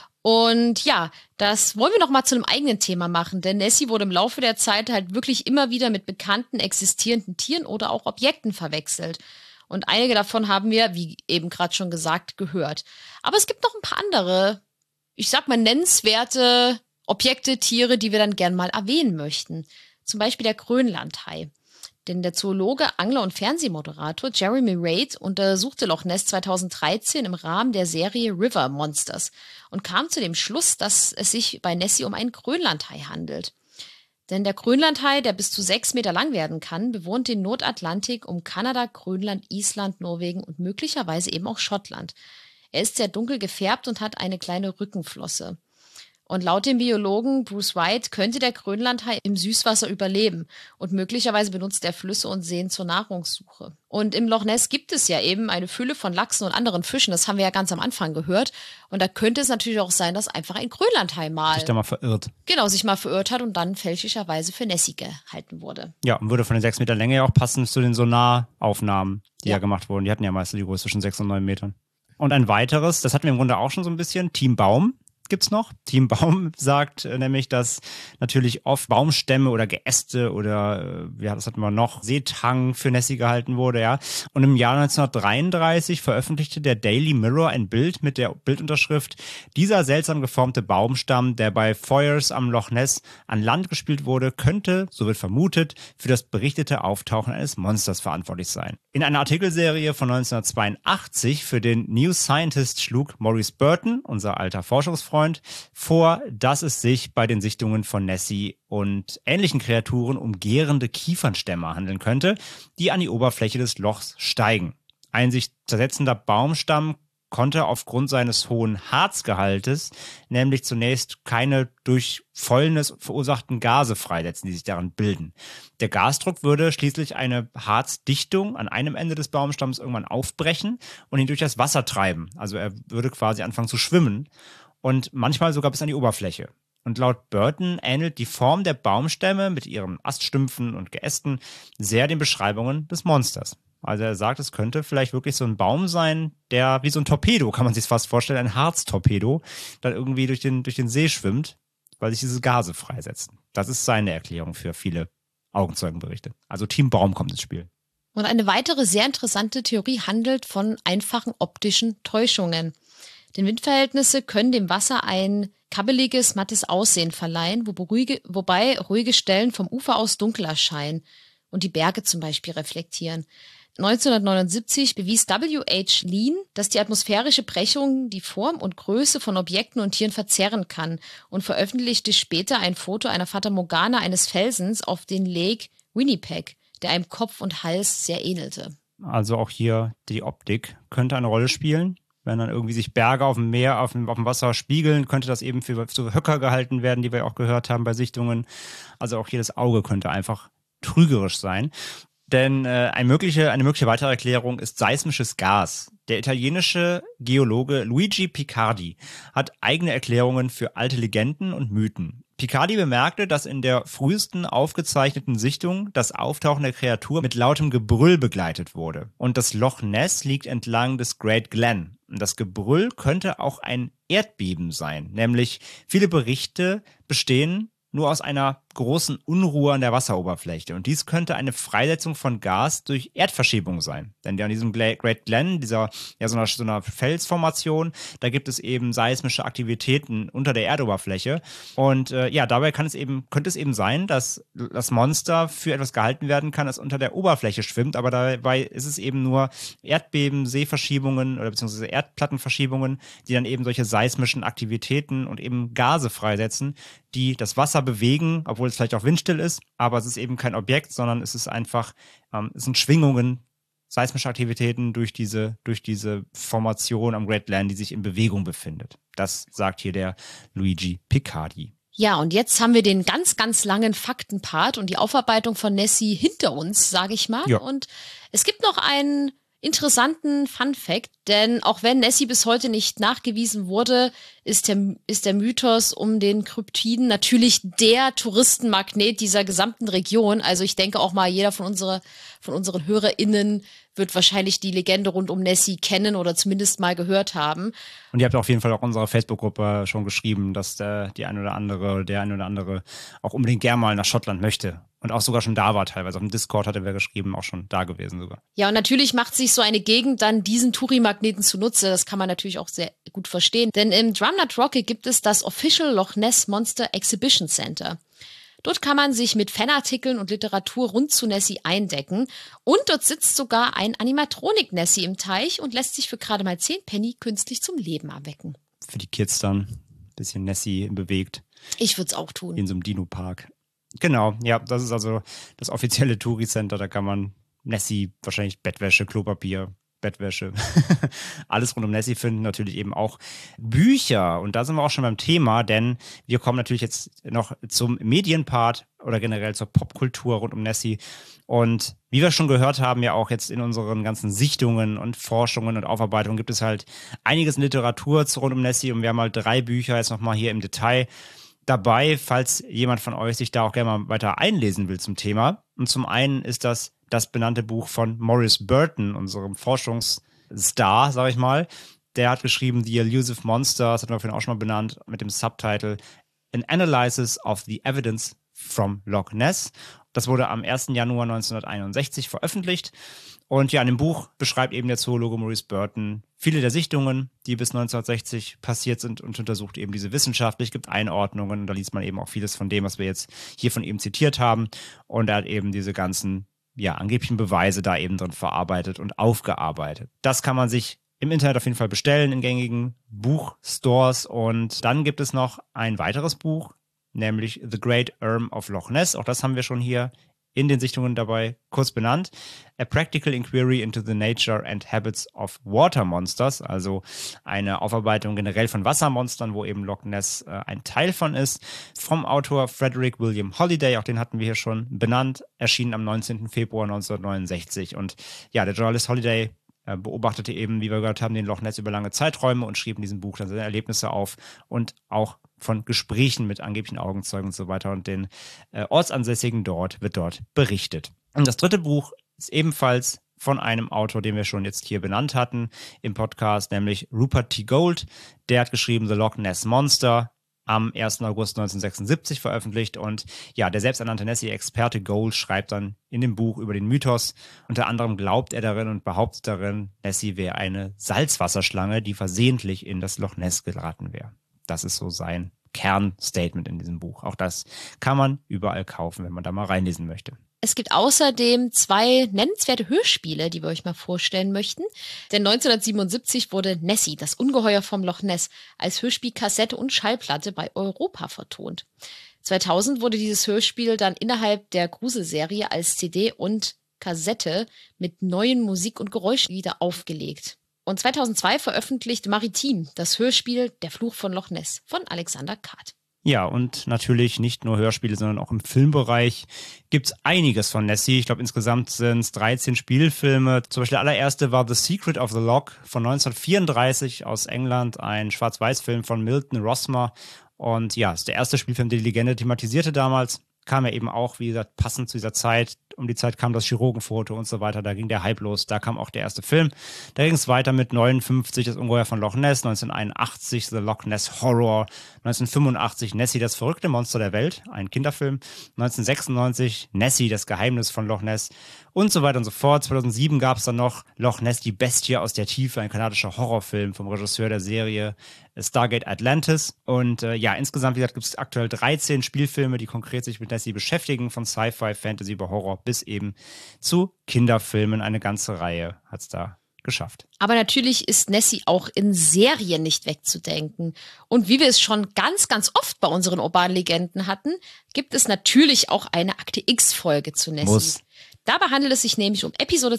Und ja, das wollen wir noch mal zu einem eigenen Thema machen, denn Nessie wurde im Laufe der Zeit halt wirklich immer wieder mit bekannten, existierenden Tieren oder auch Objekten verwechselt. Und einige davon haben wir, wie eben gerade schon gesagt, gehört. Aber es gibt noch ein paar andere, ich sag mal, nennenswerte Objekte, Tiere, die wir dann gern mal erwähnen möchten. Zum Beispiel der Grönlandhai. Denn der Zoologe, Angler und Fernsehmoderator Jeremy Reid untersuchte Loch Ness 2013 im Rahmen der Serie River Monsters und kam zu dem Schluss, dass es sich bei Nessie um einen Grönlandhai handelt. Denn der Grönlandhai, der bis zu 6 Meter lang werden kann, bewohnt den Nordatlantik um Kanada, Grönland, Island, Norwegen und möglicherweise eben auch Schottland. Er ist sehr dunkel gefärbt und hat eine kleine Rückenflosse. Und laut dem Biologen Bruce White könnte der Grönlandhai im Süßwasser überleben und möglicherweise benutzt er Flüsse und Seen zur Nahrungssuche. Und im Loch Ness gibt es ja eben eine Fülle von Lachsen und anderen Fischen, das haben wir ja ganz am Anfang gehört. Und da könnte es natürlich auch sein, dass einfach ein Grönlandhai sich da mal verirrt. Genau, sich mal verirrt hat und dann fälschlicherweise für Nessie gehalten wurde. Ja, und würde von den 6 Meter Länge ja auch passen zu den Sonaraufnahmen, die ja gemacht wurden. Die hatten ja meistens die Größe zwischen 6 und 9 Metern. Und ein weiteres, das hatten wir im Grunde auch schon so ein bisschen, Team Baum. Gibt's noch. Team Baum sagt nämlich, dass natürlich oft Baumstämme oder Geäste oder, das hatten wir noch, Seetang für Nessie gehalten wurde, ja. Und im Jahr 1933 veröffentlichte der Daily Mirror ein Bild mit der Bildunterschrift: Dieser seltsam geformte Baumstamm, der bei Foyers am Loch Ness an Land gespült wurde, könnte, so wird vermutet, für das berichtete Auftauchen eines Monsters verantwortlich sein. In einer Artikelserie von 1982 für den New Scientist schlug Maurice Burton, unser alter Forschungsfreund, vor, dass es sich bei den Sichtungen von Nessie und ähnlichen Kreaturen um gärende Kiefernstämme handeln könnte, die an die Oberfläche des Lochs steigen. Ein sich zersetzender Baumstamm konnte aufgrund seines hohen Harzgehaltes nämlich zunächst keine durch Fäulnis verursachten Gase freisetzen, die sich daran bilden. Der Gasdruck würde schließlich eine Harzdichtung an einem Ende des Baumstamms irgendwann aufbrechen und ihn durch das Wasser treiben. Also er würde quasi anfangen zu schwimmen. Und manchmal sogar bis an die Oberfläche. Und laut Burton ähnelt die Form der Baumstämme mit ihren Aststümpfen und Geästen sehr den Beschreibungen des Monsters. Also er sagt, es könnte vielleicht wirklich so ein Baum sein, der wie so ein Torpedo, kann man sich fast vorstellen, ein Harztorpedo, dann irgendwie durch den See schwimmt, weil sich diese Gase freisetzen. Das ist seine Erklärung für viele Augenzeugenberichte. Also Team Baum kommt ins Spiel. Und eine weitere sehr interessante Theorie handelt von einfachen optischen Täuschungen. Denn Windverhältnisse können dem Wasser ein kabbeliges, mattes Aussehen verleihen, wobei ruhige Stellen vom Ufer aus dunkel erscheinen und die Berge zum Beispiel reflektieren. 1979 bewies W.H. Lean, dass die atmosphärische Brechung die Form und Größe von Objekten und Tieren verzerren kann und veröffentlichte später ein Foto einer Fata Morgana eines Felsens auf den Lake Winnipeg, der einem Kopf und Hals sehr ähnelte. Also auch hier die Optik könnte eine Rolle spielen. Wenn dann irgendwie sich Berge auf dem Meer, auf dem Wasser spiegeln, könnte das eben für so Höcker gehalten werden, die wir auch gehört haben bei Sichtungen. Also auch hier das Auge könnte einfach trügerisch sein. Denn eine mögliche weitere Erklärung ist seismisches Gas. Der italienische Geologe Luigi Picardi hat eigene Erklärungen für alte Legenden und Mythen. Picardi bemerkte, dass in der frühesten aufgezeichneten Sichtung das Auftauchen der Kreatur mit lautem Gebrüll begleitet wurde. Und das Loch Ness liegt entlang des Great Glen. Und das Gebrüll könnte auch ein Erdbeben sein. Nämlich viele Berichte bestehen nur aus einer großen Unruhe an der Wasseroberfläche. Und dies könnte eine Freisetzung von Gas durch Erdverschiebung sein. Denn an diesem Great Glen, so einer Felsformation, da gibt es eben seismische Aktivitäten unter der Erdoberfläche. Und dabei könnte es eben sein, dass das Monster für etwas gehalten werden kann, das unter der Oberfläche schwimmt. Aber dabei ist es eben nur Erdbeben, Seeverschiebungen oder beziehungsweise Erdplattenverschiebungen, die dann eben solche seismischen Aktivitäten und eben Gase freisetzen, die das Wasser bewegen, obwohl es vielleicht auch windstill ist, aber es ist eben kein Objekt, sondern es ist einfach, es sind Schwingungen, seismische Aktivitäten durch diese Formation am Great Glen, die sich in Bewegung befindet. Das sagt hier der Luigi Picardi. Ja, und jetzt haben wir den ganz, ganz langen Faktenpart und die Aufarbeitung von Nessie hinter uns, sage ich mal. Ja. Und es gibt noch einen interessanten Fun-Fact, denn auch wenn Nessie bis heute nicht nachgewiesen wurde, ist der Mythos um den Kryptiden natürlich der Touristenmagnet dieser gesamten Region. Also ich denke auch mal, jeder von unseren HörerInnen wird wahrscheinlich die Legende rund um Nessie kennen oder zumindest mal gehört haben. Und ihr habt auf jeden Fall auch unserer Facebook-Gruppe schon geschrieben, dass der ein oder andere auch unbedingt gerne mal nach Schottland möchte. Und auch sogar schon da war teilweise. Auf dem Discord hatte wer geschrieben, auch schon da gewesen sogar. Ja, und natürlich macht sich so eine Gegend dann diesen Touri-Magneten zunutze. Das kann man natürlich auch sehr gut verstehen. Denn im Drumnut Rocket gibt es das Official Loch Ness Monster Exhibition Center. Dort kann man sich mit Fanartikeln und Literatur rund zu Nessie eindecken. Und dort sitzt sogar ein Animatronik-Nessie im Teich und lässt sich für gerade mal 10 Penny künstlich zum Leben erwecken. Für die Kids dann ein bisschen Nessie bewegt. Ich würde es auch tun. In so einem Dino-Park. Genau, ja, das ist also das offizielle Touri-Center. Da kann man Nessie, wahrscheinlich Bettwäsche, Klopapier, Bettwäsche, alles rund um Nessie finden. Natürlich eben auch Bücher. Und da sind wir auch schon beim Thema, denn wir kommen natürlich jetzt noch zum Medienpart oder generell zur Popkultur rund um Nessie. Und wie wir schon gehört haben, ja auch jetzt in unseren ganzen Sichtungen und Forschungen und Aufarbeitungen gibt es halt einiges in Literatur rund um Nessie. Und wir haben halt 3 Bücher jetzt nochmal hier im Detail dabei, falls jemand von euch sich da auch gerne mal weiter einlesen will zum Thema. Und zum einen ist das benannte Buch von Maurice Burton, unserem Forschungsstar, sag ich mal. Der hat geschrieben The Elusive Monster, das hatten wir vorhin auch schon mal benannt, mit dem Subtitle An Analysis of the Evidence from Loch Ness. Das wurde am 1. Januar 1961 veröffentlicht. Und ja, in dem Buch beschreibt eben der Zoologe Maurice Burton viele der Sichtungen, die bis 1960 passiert sind und untersucht eben diese wissenschaftlich, gibt Einordnungen und da liest man eben auch vieles von dem, was wir jetzt hier von ihm zitiert haben. Und er hat eben diese ganzen, angeblichen Beweise da eben drin verarbeitet und aufgearbeitet. Das kann man sich im Internet auf jeden Fall bestellen in gängigen Buchstores. Und dann gibt es noch ein weiteres Buch, nämlich The Great Erm of Loch Ness. Auch das haben wir schon hier in den Sichtungen dabei kurz benannt. A Practical Inquiry into the Nature and Habits of Water Monsters, also eine Aufarbeitung generell von Wassermonstern, wo eben Loch Ness ein Teil von ist. Vom Autor Frederick William Holiday, auch den hatten wir hier schon benannt, erschienen am 19. Februar 1969. Und ja, der Journalist Holiday beobachtete eben, wie wir gehört haben, den Loch Ness über lange Zeiträume und schrieb in diesem Buch dann seine Erlebnisse auf und auch von Gesprächen mit angeblichen Augenzeugen und so weiter und den Ortsansässigen wird dort berichtet. Und das dritte Buch ist ebenfalls von einem Autor, den wir schon jetzt hier benannt hatten im Podcast, nämlich Rupert T. Gold. Der hat geschrieben The Loch Ness Monster, am 1. August 1976 veröffentlicht. Und ja, der selbsternannte Nessie-Experte Gold schreibt dann in dem Buch über den Mythos. Unter anderem glaubt er darin und behauptet darin, Nessie wäre eine Salzwasserschlange, die versehentlich in das Loch Ness geraten wäre. Das ist so sein Kernstatement in diesem Buch. Auch das kann man überall kaufen, wenn man da mal reinlesen möchte. Es gibt außerdem 2 nennenswerte Hörspiele, die wir euch mal vorstellen möchten. Denn 1977 wurde Nessie, das Ungeheuer vom Loch Ness, als Hörspielkassette und Schallplatte bei Europa vertont. 2000 wurde dieses Hörspiel dann innerhalb der Gruselserie als CD und Kassette mit neuen Musik- und Geräuschen wieder aufgelegt. Und 2002 veröffentlichte Maritim das Hörspiel Der Fluch von Loch Ness von Alexander Kart. Ja, und natürlich nicht nur Hörspiele, sondern auch im Filmbereich gibt's einiges von Nessie. Ich glaube, insgesamt sind es 13 Spielfilme. Zum Beispiel der allererste war The Secret of the Lock von 1934 aus England, ein Schwarz-Weiß-Film von Milton Rosmer. Und ja, ist der erste Spielfilm, der die Legende thematisierte damals. Kam ja eben auch, wie gesagt, passend zu dieser Zeit. Um die Zeit kam das Chirurgenfoto und so weiter. Da ging der Hype los. Da kam auch der erste Film. Da ging es weiter mit 59, das Ungeheuer von Loch Ness. 1981, The Loch Ness Horror. 1985, Nessie, das verrückte Monster der Welt. Ein Kinderfilm. 1996, Nessie, das Geheimnis von Loch Ness. Und so weiter und so fort. 2007 gab es dann noch Loch Ness, die Bestie aus der Tiefe. Ein kanadischer Horrorfilm vom Regisseur der Serie Stargate Atlantis. Und ja, insgesamt, wie gesagt, gibt es aktuell 13 Spielfilme, die konkret sich mit Nessie beschäftigen. Von Sci-Fi, Fantasy über Horror bis eben zu Kinderfilmen. Eine ganze Reihe hat es da geschafft. Aber natürlich ist Nessie auch in Serien nicht wegzudenken. Und wie wir es schon ganz, ganz oft bei unseren urbanen Legenden hatten, gibt es natürlich auch eine Akte X-Folge zu Nessie. Dabei handelt es sich nämlich um Episode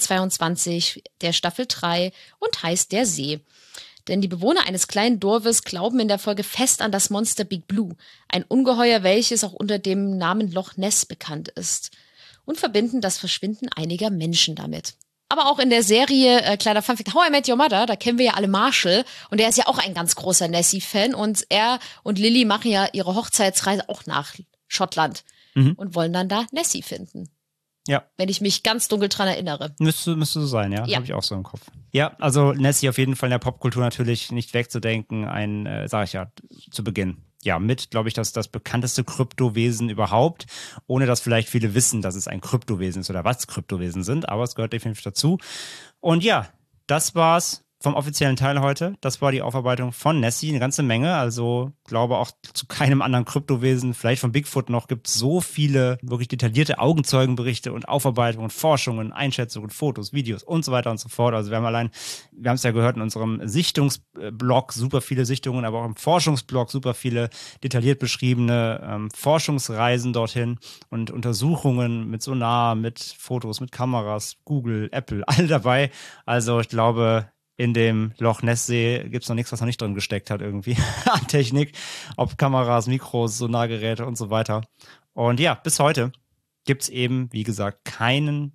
22 der Staffel 3 und heißt Der See. Denn die Bewohner eines kleinen Dorfes glauben in der Folge fest an das Monster Big Blue, ein Ungeheuer, welches auch unter dem Namen Loch Ness bekannt ist, und verbinden das Verschwinden einiger Menschen damit. Aber auch in der Serie, kleiner Funfact, How I Met Your Mother, da kennen wir ja alle Marshall und der ist ja auch ein ganz großer Nessie-Fan und er und Lily machen ja ihre Hochzeitsreise auch nach Schottland und wollen dann da Nessie finden. Ja. Wenn ich mich ganz dunkel dran erinnere. Müsste so sein, ja. Habe ich auch so im Kopf. Ja, also Nessie auf jeden Fall in der Popkultur natürlich nicht wegzudenken. Sag ich ja, zu Beginn. Ja, mit, glaube ich, das bekannteste Kryptowesen überhaupt. Ohne dass vielleicht viele wissen, dass es ein Kryptowesen ist oder was Kryptowesen sind. Aber es gehört definitiv dazu. Und ja, das war's vom offiziellen Teil heute. Das war die Aufarbeitung von Nessie, eine ganze Menge. Also glaube auch zu keinem anderen Kryptowesen, vielleicht von Bigfoot noch, gibt es so viele wirklich detaillierte Augenzeugenberichte und Aufarbeitungen, Forschungen, Einschätzungen, Fotos, Videos und so weiter und so fort. Also wir haben es ja gehört in unserem Sichtungsblog, super viele Sichtungen, aber auch im Forschungsblog super viele detailliert beschriebene Forschungsreisen dorthin und Untersuchungen mit Sonar, mit Fotos, mit Kameras, Google, Apple, all dabei. Also ich glaube, in dem Loch Ness-See gibt es noch nichts, was noch nicht drin gesteckt hat irgendwie an Technik. Ob Kameras, Mikros, Sonargeräte und so weiter. Und ja, bis heute gibt es eben, wie gesagt, keinen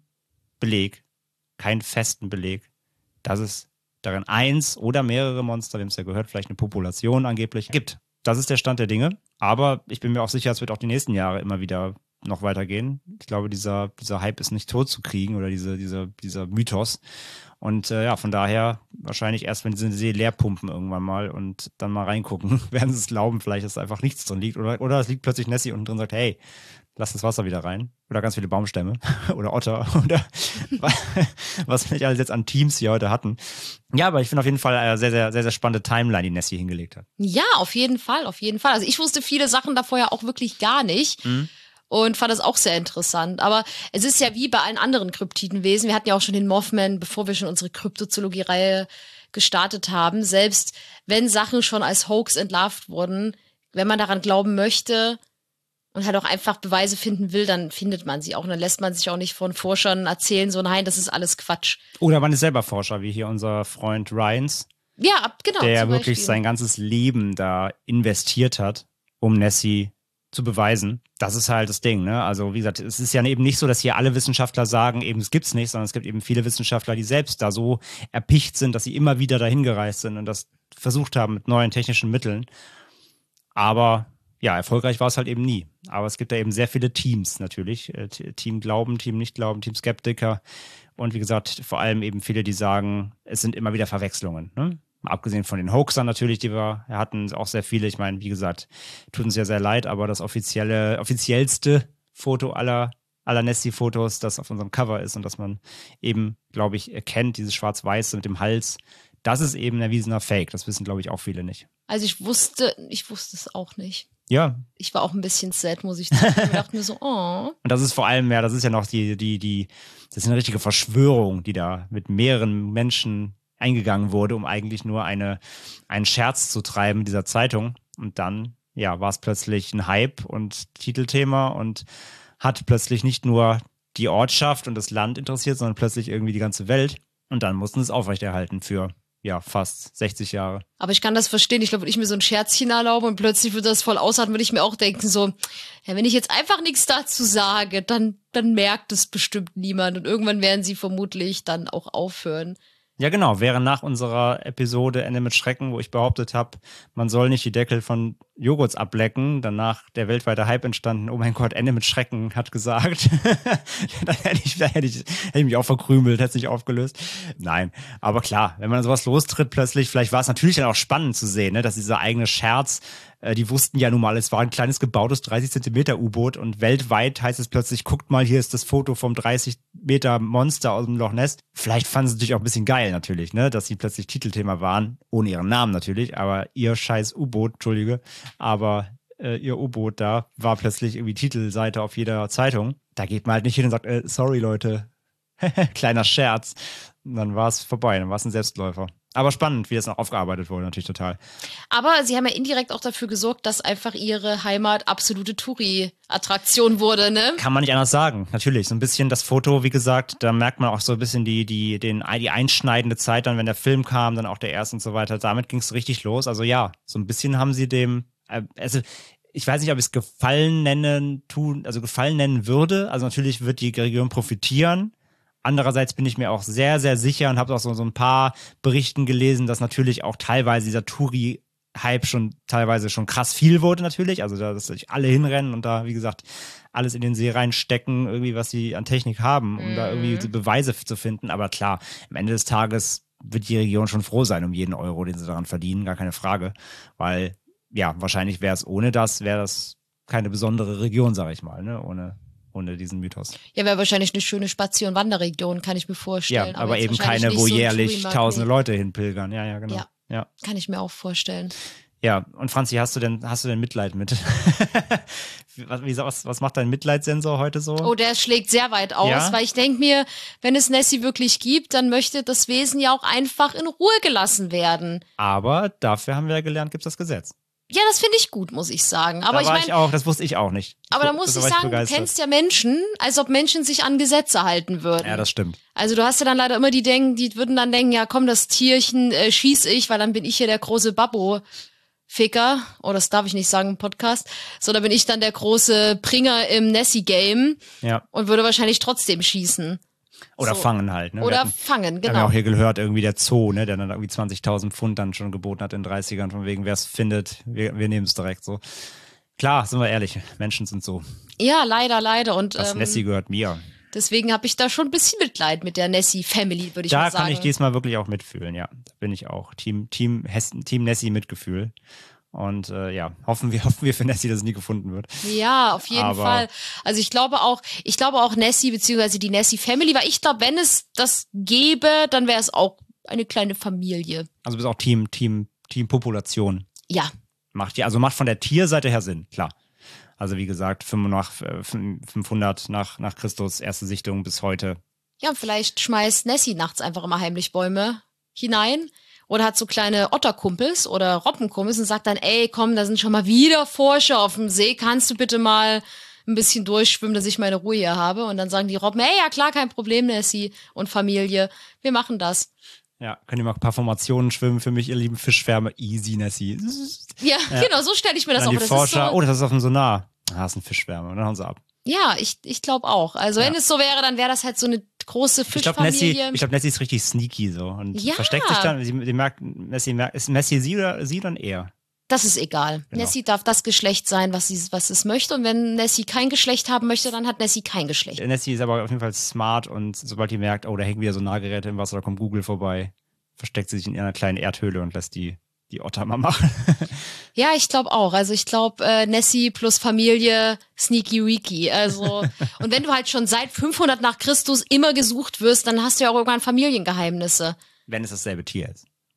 festen Beleg, dass es darin eins oder mehrere Monster, wir haben es ja gehört, vielleicht eine Population angeblich gibt. Das ist der Stand der Dinge. Aber ich bin mir auch sicher, es wird auch die nächsten Jahre immer wieder noch weitergehen. Ich glaube, dieser Hype ist nicht tot zu kriegen oder dieser Mythos. Und ja, von daher wahrscheinlich erst, wenn diese See leer pumpen irgendwann mal und dann mal reingucken, werden sie es glauben, vielleicht, dass einfach nichts drin liegt. Oder es liegt plötzlich Nessie unten drin und sagt, hey, lass das Wasser wieder rein. Oder ganz viele Baumstämme oder Otter oder was wir nicht alles jetzt an Teams hier heute hatten. Ja, aber ich finde auf jeden Fall eine sehr, sehr, sehr, sehr spannende Timeline, die Nessie hingelegt hat. Ja, auf jeden Fall, auf jeden Fall. Also ich wusste viele Sachen davor ja auch wirklich gar nicht. Und fand das auch sehr interessant. Aber es ist ja wie bei allen anderen Kryptidenwesen. Wir hatten ja auch schon den Mothman, bevor wir schon unsere Kryptozoologie-Reihe gestartet haben. Selbst wenn Sachen schon als Hoax entlarvt wurden, wenn man daran glauben möchte und halt auch einfach Beweise finden will, dann findet man sie auch. Und dann lässt man sich auch nicht von Forschern erzählen, so nein, das ist alles Quatsch. Oder man ist selber Forscher, wie hier unser Freund Ryans. Ja, genau. Der wirklich sein ganzes Leben da investiert hat, um Nessie zu beweisen. Das ist halt das Ding, ne? Also wie gesagt, es ist ja eben nicht so, dass hier alle Wissenschaftler sagen, eben es gibt's nicht, sondern es gibt eben viele Wissenschaftler, die selbst da so erpicht sind, dass sie immer wieder dahin gereist sind und das versucht haben mit neuen technischen Mitteln. Aber ja, erfolgreich war es halt eben nie. Aber es gibt da eben sehr viele Teams natürlich. Team Glauben, Team Nicht-Glauben, Team Skeptiker und wie gesagt, vor allem eben viele, die sagen, es sind immer wieder Verwechslungen, ne? Abgesehen von den Hoaxern natürlich, die wir hatten, auch sehr viele. Ich meine, wie gesagt, tut uns ja sehr leid, aber das offiziellste Foto aller Nessie-Fotos, das auf unserem Cover ist und das man eben, glaube ich, erkennt, dieses Schwarz-Weiße mit dem Hals, das ist eben ein erwiesener Fake. Das wissen, glaube ich, auch viele nicht. Also ich wusste es auch nicht. Ja. Ich war auch ein bisschen sad, muss ich sagen. Ich dachte mir so, oh. Und das ist vor allem, das ist ja noch das ist eine richtige Verschwörung, die da mit mehreren Menschen eingegangen wurde, um eigentlich nur einen Scherz zu treiben mit dieser Zeitung. Und dann, war es plötzlich ein Hype und Titelthema und hat plötzlich nicht nur die Ortschaft und das Land interessiert, sondern plötzlich irgendwie die ganze Welt. Und dann mussten sie es aufrechterhalten für fast 60 Jahre. Aber ich kann das verstehen. Ich glaube, wenn ich mir so ein Scherzchen erlaube und plötzlich würde das voll ausatmen, würde ich mir auch denken so, wenn ich jetzt einfach nichts dazu sage, dann merkt es bestimmt niemand und irgendwann werden sie vermutlich dann auch aufhören. Ja, genau. Wäre nach unserer Episode Ende mit Schrecken, wo ich behauptet habe, man soll nicht die Deckel von Joghurts ablecken, danach der weltweite Hype entstanden, oh mein Gott, Ende mit Schrecken hat gesagt. Dann hätte ich mich auch verkrümelt, hätte es nicht aufgelöst. Nein, aber klar, wenn man sowas lostritt plötzlich, vielleicht war es natürlich dann auch spannend zu sehen, ne, dass dieser eigene Scherz, die wussten ja nun mal, es war ein kleines gebautes 30 Zentimeter U-Boot und weltweit heißt es plötzlich, guckt mal, hier ist das Foto vom 30 Meter Monster aus dem Loch Ness. Vielleicht fanden sie es natürlich auch ein bisschen geil natürlich, ne, dass sie plötzlich Titelthema waren, ohne ihren Namen natürlich, aber ihr scheiß U-Boot, Entschuldige, aber ihr U-Boot da war plötzlich irgendwie Titelseite auf jeder Zeitung. Da geht man halt nicht hin und sagt, sorry Leute, kleiner Scherz. Und dann war es vorbei, dann war es ein Selbstläufer. Aber spannend, wie das noch aufgearbeitet wurde, natürlich total. Aber sie haben ja indirekt auch dafür gesorgt, dass einfach ihre Heimat absolute Touri-Attraktion wurde, ne? Kann man nicht anders sagen, natürlich. So ein bisschen das Foto, wie gesagt, da merkt man auch so ein bisschen die einschneidende Zeit dann, wenn der Film kam, dann auch der erste und so weiter. Damit ging es richtig los. Also ja, so ein bisschen haben sie dem, ich weiß nicht, ob ich es Gefallen nennen würde. Also natürlich wird die Region profitieren. Andererseits bin ich mir auch sehr, sehr sicher und habe auch so ein paar Berichten gelesen, dass natürlich auch teilweise dieser Touri-Hype teilweise schon krass viel wurde natürlich. Also dass sich alle hinrennen und da, wie gesagt, alles in den See reinstecken, irgendwie, was sie an Technik haben, um da irgendwie Beweise zu finden. Aber klar, am Ende des Tages wird die Region schon froh sein um jeden Euro, den sie daran verdienen, gar keine Frage. Weil, wahrscheinlich wäre das keine besondere Region, sag ich mal, ne, ohne diesen Mythos. Ja, wäre wahrscheinlich eine schöne Spazier- und Wanderregion, kann ich mir vorstellen. Ja, aber eben keine, wo so jährlich tausende Leute hinpilgern. Ja, genau. Ja, kann ich mir auch vorstellen. Ja, und Franzi, hast du denn Mitleid mit? Was macht dein Mitleidssensor heute so? Oh, der schlägt sehr weit aus, weil ich denke mir, wenn es Nessie wirklich gibt, dann möchte das Wesen ja auch einfach in Ruhe gelassen werden. Aber dafür haben wir ja gelernt, gibt es das Gesetz. Ja, das finde ich gut, muss ich sagen. Aber das wusste ich auch nicht. Aber da muss ich sagen, du kennst ja Menschen, als ob Menschen sich an Gesetze halten würden. Ja, das stimmt. Also du hast ja dann leider immer die würden dann denken, ja komm, das Tierchen schieß ich, weil dann bin ich hier der große Babbo-Ficker. Oh, das darf ich nicht sagen im Podcast. So, da bin ich dann der große Pringer im Nessie-Game. Ja. Und würde wahrscheinlich trotzdem schießen. Oder fangen halt, ne? Fangen, genau. Wir haben ja auch hier gehört, irgendwie der Zoo, ne, der dann irgendwie 20.000 Pfund dann schon geboten hat in den 30ern, von wegen, wer es findet, wir nehmen es direkt so. Klar, sind wir ehrlich, Menschen sind so. Ja, leider. Und das Nessie gehört mir. Deswegen habe ich da schon ein bisschen Mitleid mit der Nessie-Family, würde ich mal sagen. Da kann ich diesmal wirklich auch mitfühlen, ja. Da bin ich auch. Team Nessie-Mitgefühl. Und hoffen wir für Nessie, dass es nie gefunden wird. Ja, auf jeden Fall. Also ich glaube auch Nessie beziehungsweise die Nessie-Family, weil ich glaube, wenn es das gäbe, dann wäre es auch eine kleine Familie. Also du bist auch Team Population. Ja. Macht von der Tierseite her Sinn, klar. Also wie gesagt, 500 nach Christus, erste Sichtung bis heute. Ja, vielleicht schmeißt Nessie nachts einfach immer heimlich Bäume hinein. Oder hat so kleine Otterkumpels oder Robbenkumpels und sagt dann, ey, komm, da sind schon mal wieder Forscher auf dem See, kannst du bitte mal ein bisschen durchschwimmen, dass ich meine Ruhe hier habe? Und dann sagen die Robben, hey, ja klar, kein Problem, Nessie und Familie, wir machen das. Ja, könnt ihr mal ein paar Formationen schwimmen für mich, ihr lieben Fischschwärme, easy, Nessie. Ja, genau, so stelle ich mir das auch vor. Die Forscher, das ist auf dem Sonar. Das ist ein Fischschwärme, und dann hauen sie ab. Ja, ich glaube auch. Also wenn es so wäre, dann wäre das halt so eine große Fischfamilie. Ich glaube, Nessie ist richtig sneaky so und versteckt sich dann. Sie merkt, ist Nessie sie oder ein er? Das ist egal. Genau. Nessie darf das Geschlecht sein, was es möchte. Und wenn Nessie kein Geschlecht haben möchte, dann hat Nessie kein Geschlecht. Nessie ist aber auf jeden Fall smart und sobald die merkt, oh, da hängen wieder so Nahgeräte im Wasser, da kommt Google vorbei, versteckt sie sich in einer kleinen Erdhöhle und lässt die Otter mal machen. Ja, ich glaube auch. Also ich glaube, Nessie plus Familie, sneaky weaky. Also, und wenn du halt schon seit 500 nach Christus immer gesucht wirst, dann hast du ja auch irgendwann Familiengeheimnisse. Wenn es dasselbe Tier ist.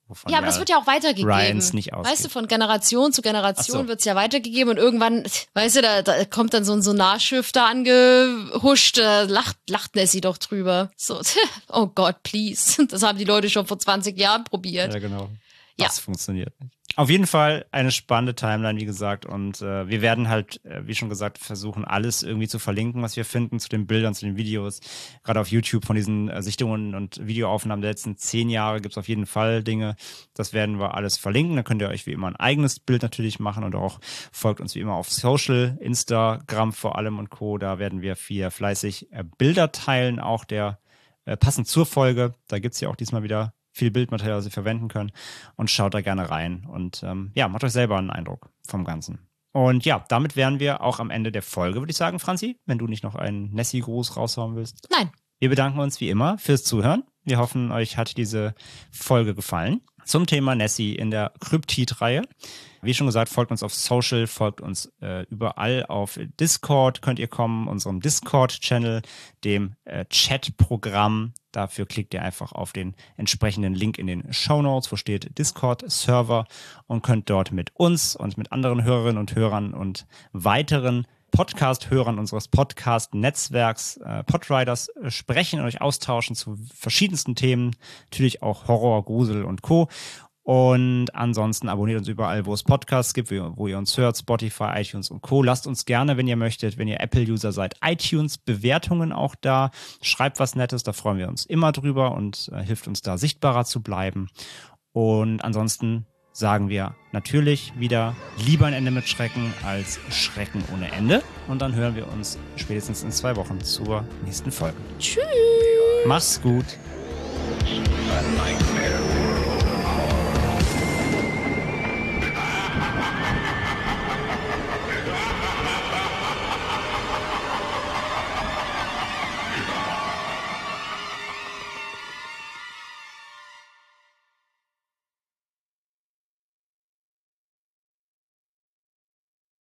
Ja, aber das wird ja auch weitergegeben. Ryans nicht ausgeht. Weißt du, von Generation zu Generation wird es ja weitergegeben und irgendwann, weißt du, da kommt dann so ein Sonarschiff da angehuscht, lacht Nessie doch drüber. So, oh Gott, please. Das haben die Leute schon vor 20 Jahren probiert. Ja, genau. Das funktioniert nicht. Auf jeden Fall eine spannende Timeline, wie gesagt. Und wir werden halt, wie schon gesagt, versuchen, alles irgendwie zu verlinken, was wir finden, zu den Bildern, zu den Videos. Gerade auf YouTube von diesen Sichtungen und Videoaufnahmen der letzten 10 Jahre gibt es auf jeden Fall Dinge. Das werden wir alles verlinken. Da könnt ihr euch wie immer ein eigenes Bild natürlich machen und auch folgt uns wie immer auf Social, Instagram vor allem und Co. Da werden wir fleißig Bilder teilen, auch der passend zur Folge. Da gibt es ja auch diesmal wieder viel Bildmaterial, das ihr verwenden könnt und schaut da gerne rein und macht euch selber einen Eindruck vom Ganzen. Und ja, damit wären wir auch am Ende der Folge, würde ich sagen, Franzi, wenn du nicht noch einen Nessie-Gruß raushauen willst. Nein. Wir bedanken uns wie immer fürs Zuhören. Wir hoffen, euch hat diese Folge gefallen. Zum Thema Nessie in der Kryptid-Reihe. Wie schon gesagt, folgt uns auf Social, folgt uns überall auf Discord, könnt ihr kommen, unserem Discord-Channel, dem Chat-Programm. Dafür klickt ihr einfach auf den entsprechenden Link in den Shownotes, wo steht Discord-Server und könnt dort mit uns und mit anderen Hörerinnen und Hörern und weiteren Podcast-Hörern unseres Podcast-Netzwerks Podriders sprechen und euch austauschen zu verschiedensten Themen, natürlich auch Horror, Grusel und Co. Und ansonsten abonniert uns überall, wo es Podcasts gibt, wo ihr uns hört, Spotify, iTunes und Co. Lasst uns gerne, wenn ihr möchtet, wenn ihr Apple-User seid, iTunes-Bewertungen auch da. Schreibt was Nettes, da freuen wir uns immer drüber und hilft uns da sichtbarer zu bleiben. Und ansonsten sagen wir natürlich wieder lieber ein Ende mit Schrecken als Schrecken ohne Ende. Und dann hören wir uns spätestens in 2 Wochen zur nächsten Folge. Tschüss. Mach's gut. A nightmare.